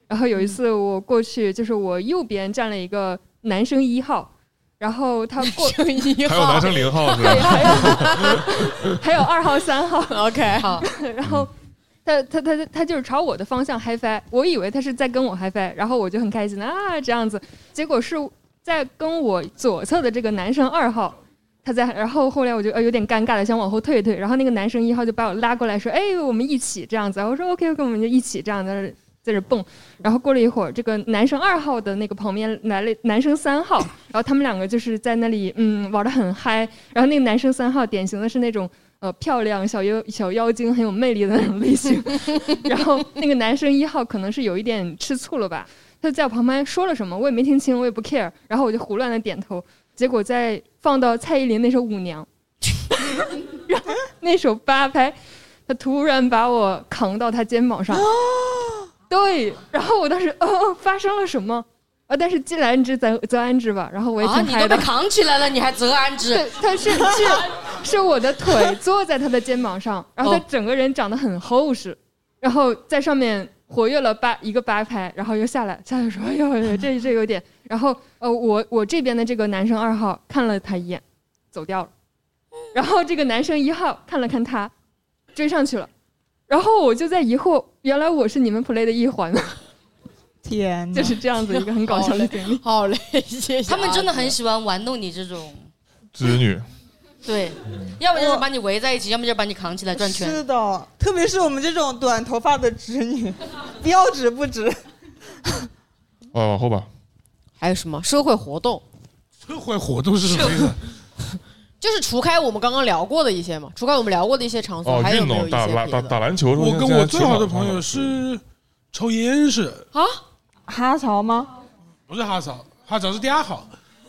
然后有一次我过去，就是我右边站了一个男生一号，然后他过一号，还有男生零号是吧？ 对，还有还有二号、三号。 OK， 好，然后他他他他就是朝我的方向 high five， 我以为他是在跟我 high five， 然后我就很开心啊这样子，结果是在跟我左侧的这个男生二号。他在，然后后来我就呃有点尴尬的想往后退一退，然后那个男生一号就把我拉过来说，哎，我们一起这样子，我说 OK OK， 我们就一起这样在这在这蹦，然后过了一会儿，这个男生二号的那个旁边来了男生三号，然后他们两个就是在那里嗯玩得很嗨，然后那个男生三号典型的是那种呃漂亮小妖小妖精很有魅力的那种类型，然后那个男生一号可能是有一点吃醋了吧，他在我旁边说了什么我也没听清，我也不 care， 然后我就胡乱的点头。结果再放到蔡依林那首《舞娘》，然后那首八拍，他突然把我扛到他肩膀上，对，然后我当时哦发生了什么啊？但是既来之则则安之吧，然后我也挺嗨的。 啊，你都被扛起来了，你还则安之？ 对，他是是是我的腿坐在他的肩膀上，然后他整个人长得很厚实，然后在上面活跃了八一个八拍，然后又下来，下来说哎呦这这有点。然后呃，我我这边的这个男生二号看了他一眼，走掉了。然后这个男生一号看了看他，追上去了。然后我就在疑惑，原来我是你们 play 的一环。 天哪， 就是这样子一个很搞笑的经历。 好嘞，谢谢。 他们真的很喜欢玩弄你这种织女。 对，要不就是把你围在一起，要么就把你扛起来转圈。 是的，特别是我们这种短头发的织女，标直不直。 哦，往后吧。 还有什么社会活动？ 社会活动是什么意思？ 就是除开我们刚刚聊过的一些嘛，除开我们聊过的一些场所， 哦， 还有没有一些打打打打篮球。 我跟我最好的朋友是抽烟是啊， 哈潮吗？ 不是哈潮，哈潮是第二号。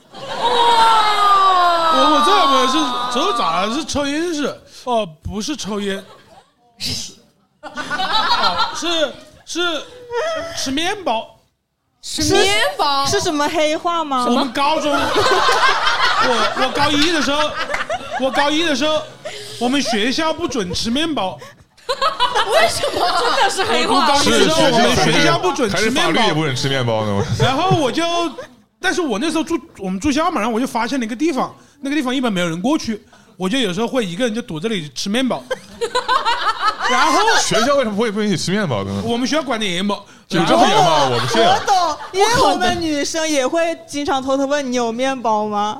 哇！ 我我最好朋友是周咋是抽烟是哦，不是抽烟，哦是是吃面包。 吃面包是什么黑话吗？ 我们高中，我我高一的时候，我高一的时候，我们学校不准吃面包。 为什么？真的是黑话。 我高一的时候，我们学校不准吃面包， 还是法律也不准吃面包呢。 然后我就，但是我那时候住我们住校嘛，然后我就发现了一个地方，那个地方一般没有人过去，我就有时候会一个人就躲这里吃面包。然后学校为什么会不允许吃面包呢？ 我们学校管得严嘛， 有这么严吗？我不信。 我懂，因为我们女生也会经常偷偷问你有面包吗？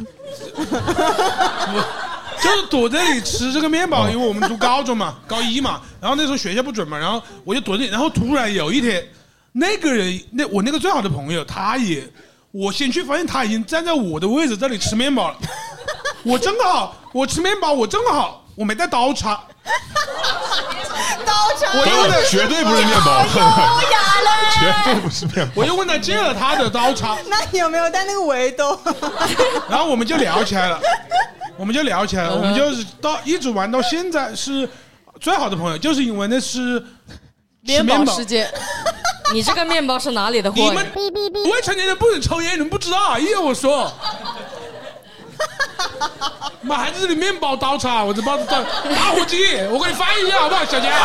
就是躲这里吃这个面包，因为我们读高中嘛，高一嘛，然后那时候学校不准嘛，然后我就躲这里，然后突然有一天，那个人，那我那个最好的朋友，他也，我先去发现他已经站在我的位置这里吃面包了，我正好，我吃面包，我正好。我没带刀叉， 刀叉， 我又问他，绝对不是面包， 优雅嘞， 绝对不是面包。 我又问他借了他的刀叉， 那你有没有带那个围兜？ 然后我们就聊起来了，我们就聊起来了，我们就是到一直玩到现在是最好的朋友，就是因为那是面包世界。 你这个面包是哪里的货？ 你们未成年人不能抽烟，你们不知道啊？依我说。妈，还是这里面包刀叉，我这包打打火机，我给你翻译一下好不好，小杰？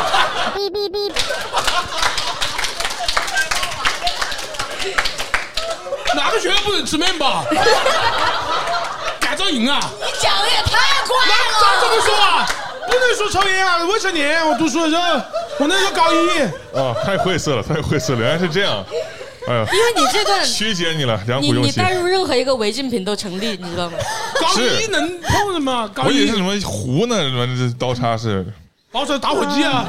哪个学校不能吃面包？改造营啊！ 你讲的也太快了。 那这么说啊，不能说抽烟啊！未成年，我读书的时候，我那时候高一。 啊，太晦涩了，太晦涩了，原来是这样。哎呀， 因为你这段曲解你了，良苦用心。 你你带入任何一个违禁品都成立，你知道吗？ 高一能碰的吗？高一我以为是什么壶呢？什么这刀叉是？ 刀叉打火机啊！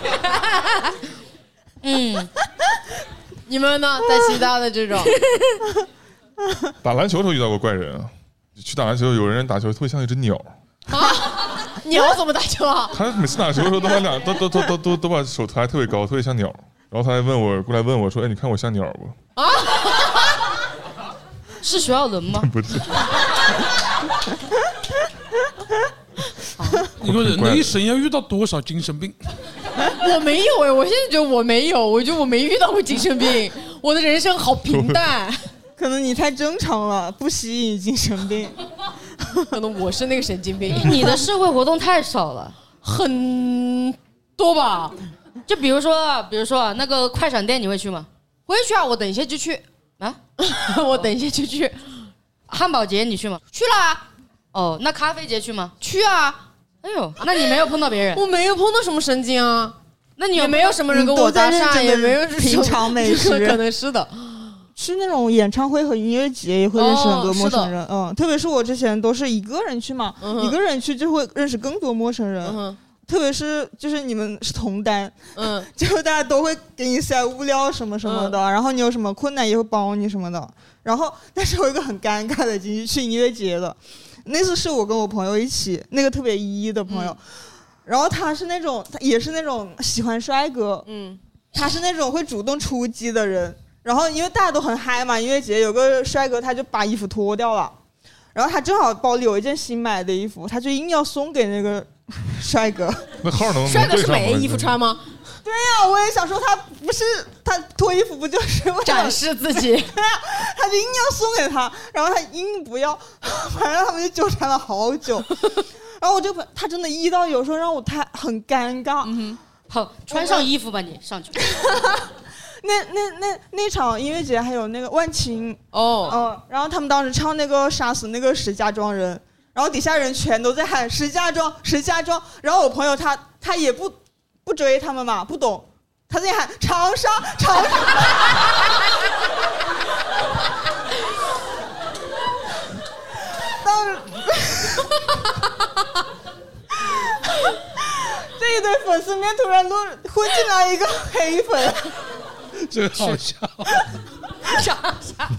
嗯， 你们呢？在其他的这种打篮球的时候遇到过怪人啊！去打篮球，有人打球特别像一只鸟啊！鸟怎么打球啊？ 他每次打球的时候都把两都都都都都都把手抬特别高，特别像鸟。然后他还问我过来问我说：“哎，你看我像鸟不？”啊， 是徐小伦吗？ 不是。 一个人的一生要遇到多少精神病？ 我没有哎，我现在觉得我没有，我觉得我没遇到过精神病，我的人生好平淡。 可能你太正常了，不吸引精神病。 可能我是那个神经病。 你的社会活动太少了， 很多吧？ 就比如说，比如说那个快闪店，你会去吗？ 会去啊，我等一下就去啊， 我等一下就去。 汉堡节你去吗？ 去了啊。 哦，那咖啡节去吗？ 去啊。 哎呦，那你没有碰到别人？ 我没有碰到什么神经啊。 那你有也没有什么人跟我搭讪，也没有品尝美食， 可能是的。 去那种演唱会和音乐节也会认识很多陌生人，哦、嗯，特别是我之前都是一个人去嘛，嗯、一个人去就会认识更多陌生人，嗯、特别是就是你们是同单，嗯，就大家都会给你塞物料什么什么的，嗯、然后你有什么困难也会帮你什么的。然后，但是有一个很尴尬的经历，去音乐节的，那次是我跟我朋友一起，那个特别一的朋友。嗯，然后他是那种，他也是那种喜欢帅哥，嗯，他是那种会主动出击的人。然后因为大家都很嗨嘛，音乐节有个帅哥他就把衣服脱掉了，然后他正好包里有一件新买的衣服，他就硬要送给那个帅哥。 那号能帅哥是没衣服穿吗？ 对呀、啊，我也想说他不是他脱衣服不就是为了展示自己？ 对呀、啊，他就硬要送给他，然后他硬不要，反正他们就纠缠了好久。然后我就他真的一到有时候让我太很尴尬。 嗯，好，穿上衣服吧，你上去。 那那那那场音乐节还有那个万青哦，嗯，然后他们当时唱那个杀死那个石家庄人，然后底下人全都在喊石家庄石家庄，然后我朋友他他也不不追他们嘛，不懂，他在喊长沙长沙。当时这一堆粉丝里面突然落混进来一个黑粉。 这个好笑， 啥啥？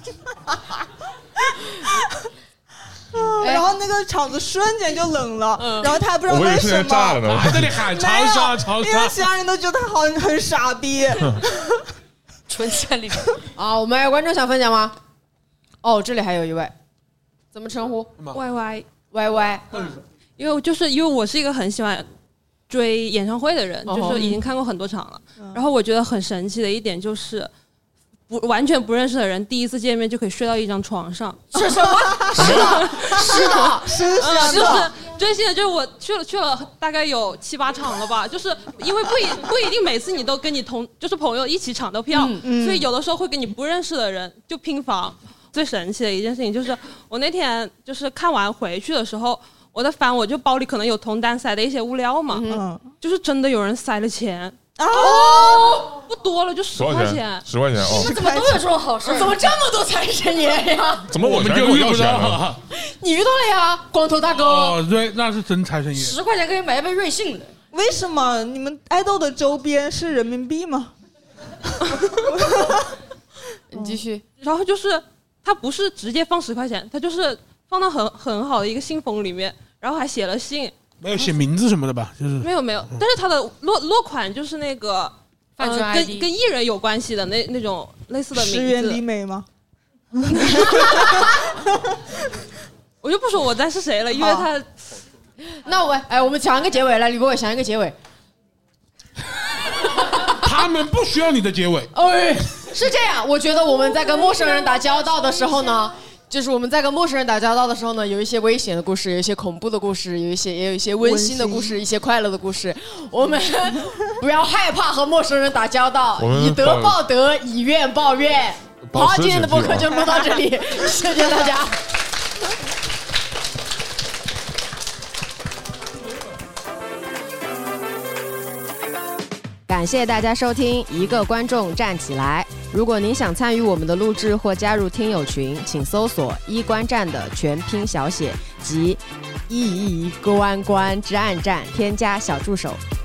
然后那个场子瞬间就冷了，嗯、然后他还不知道为什么炸了呢， 还在那里喊长沙长沙， 因为其他人都觉得他好很傻逼。 纯善里啊，我们还有观众想分享吗？哦，这里还有一位，怎么称呼 ？Y Y Y Y， 因为就是因为我是一个很喜欢追演唱会的人，就是已经看过很多场了。嗯、然后我觉得很神奇的一点就是，不完全不认识的人第一次见面就可以睡到一张床上。 是什么？是的，是的， 是的，就是真心的，就是我去了去了大概有七八场了吧，就是因为不一不一定每次你都跟你同就是朋友一起抢到票，嗯嗯、所以有的时候会跟你不认识的人就拼房。最神奇的一件事情就是，我那天就是看完回去的时候。我在翻，我就包里可能有同单塞的一些物料嘛，嗯，就是真的有人塞了钱哦，不多了，就十块钱， 十块钱哦。 你们怎么都有这种好事？ 怎么这么多财神爷呀？ 怎么我们就遇不到？ 你遇到了呀，光头大哥。 哦，对，那是真财神爷。 十块钱可以买一杯瑞幸的。 为什么你们爱豆的周边是人民币吗？ 你继续。 然后就是他不是直接放十块钱，他就是放到很很好的一个信封里面。然后还写了信， 没有写名字什么的吧？就是没有没有，但是他的落落款就是那个呃跟跟艺人有关系的那那种类似的名字。 石原里美吗？ 我就不说我在是谁了，因为他。 那我哎，我们想一个结尾来，吕博伟想一个结尾。 他们不需要你的结尾。 哎，是这样，我觉得我们在跟陌生人打交道的时候呢。就是我们在跟陌生人打交道的时候呢，有一些危险的故事，有一些恐怖的故事，有一些也有一些温馨的故事，一些快乐的故事。我们不要害怕和陌生人打交道，以德报德，以怨报怨。好，今天的播客就录到这里，谢谢大家。感谢大家收听一个观众站起来。如果您想参与我们的录制或加入听友群，请搜索一观站的全拼小写及一一公安关之暗站，添加小助手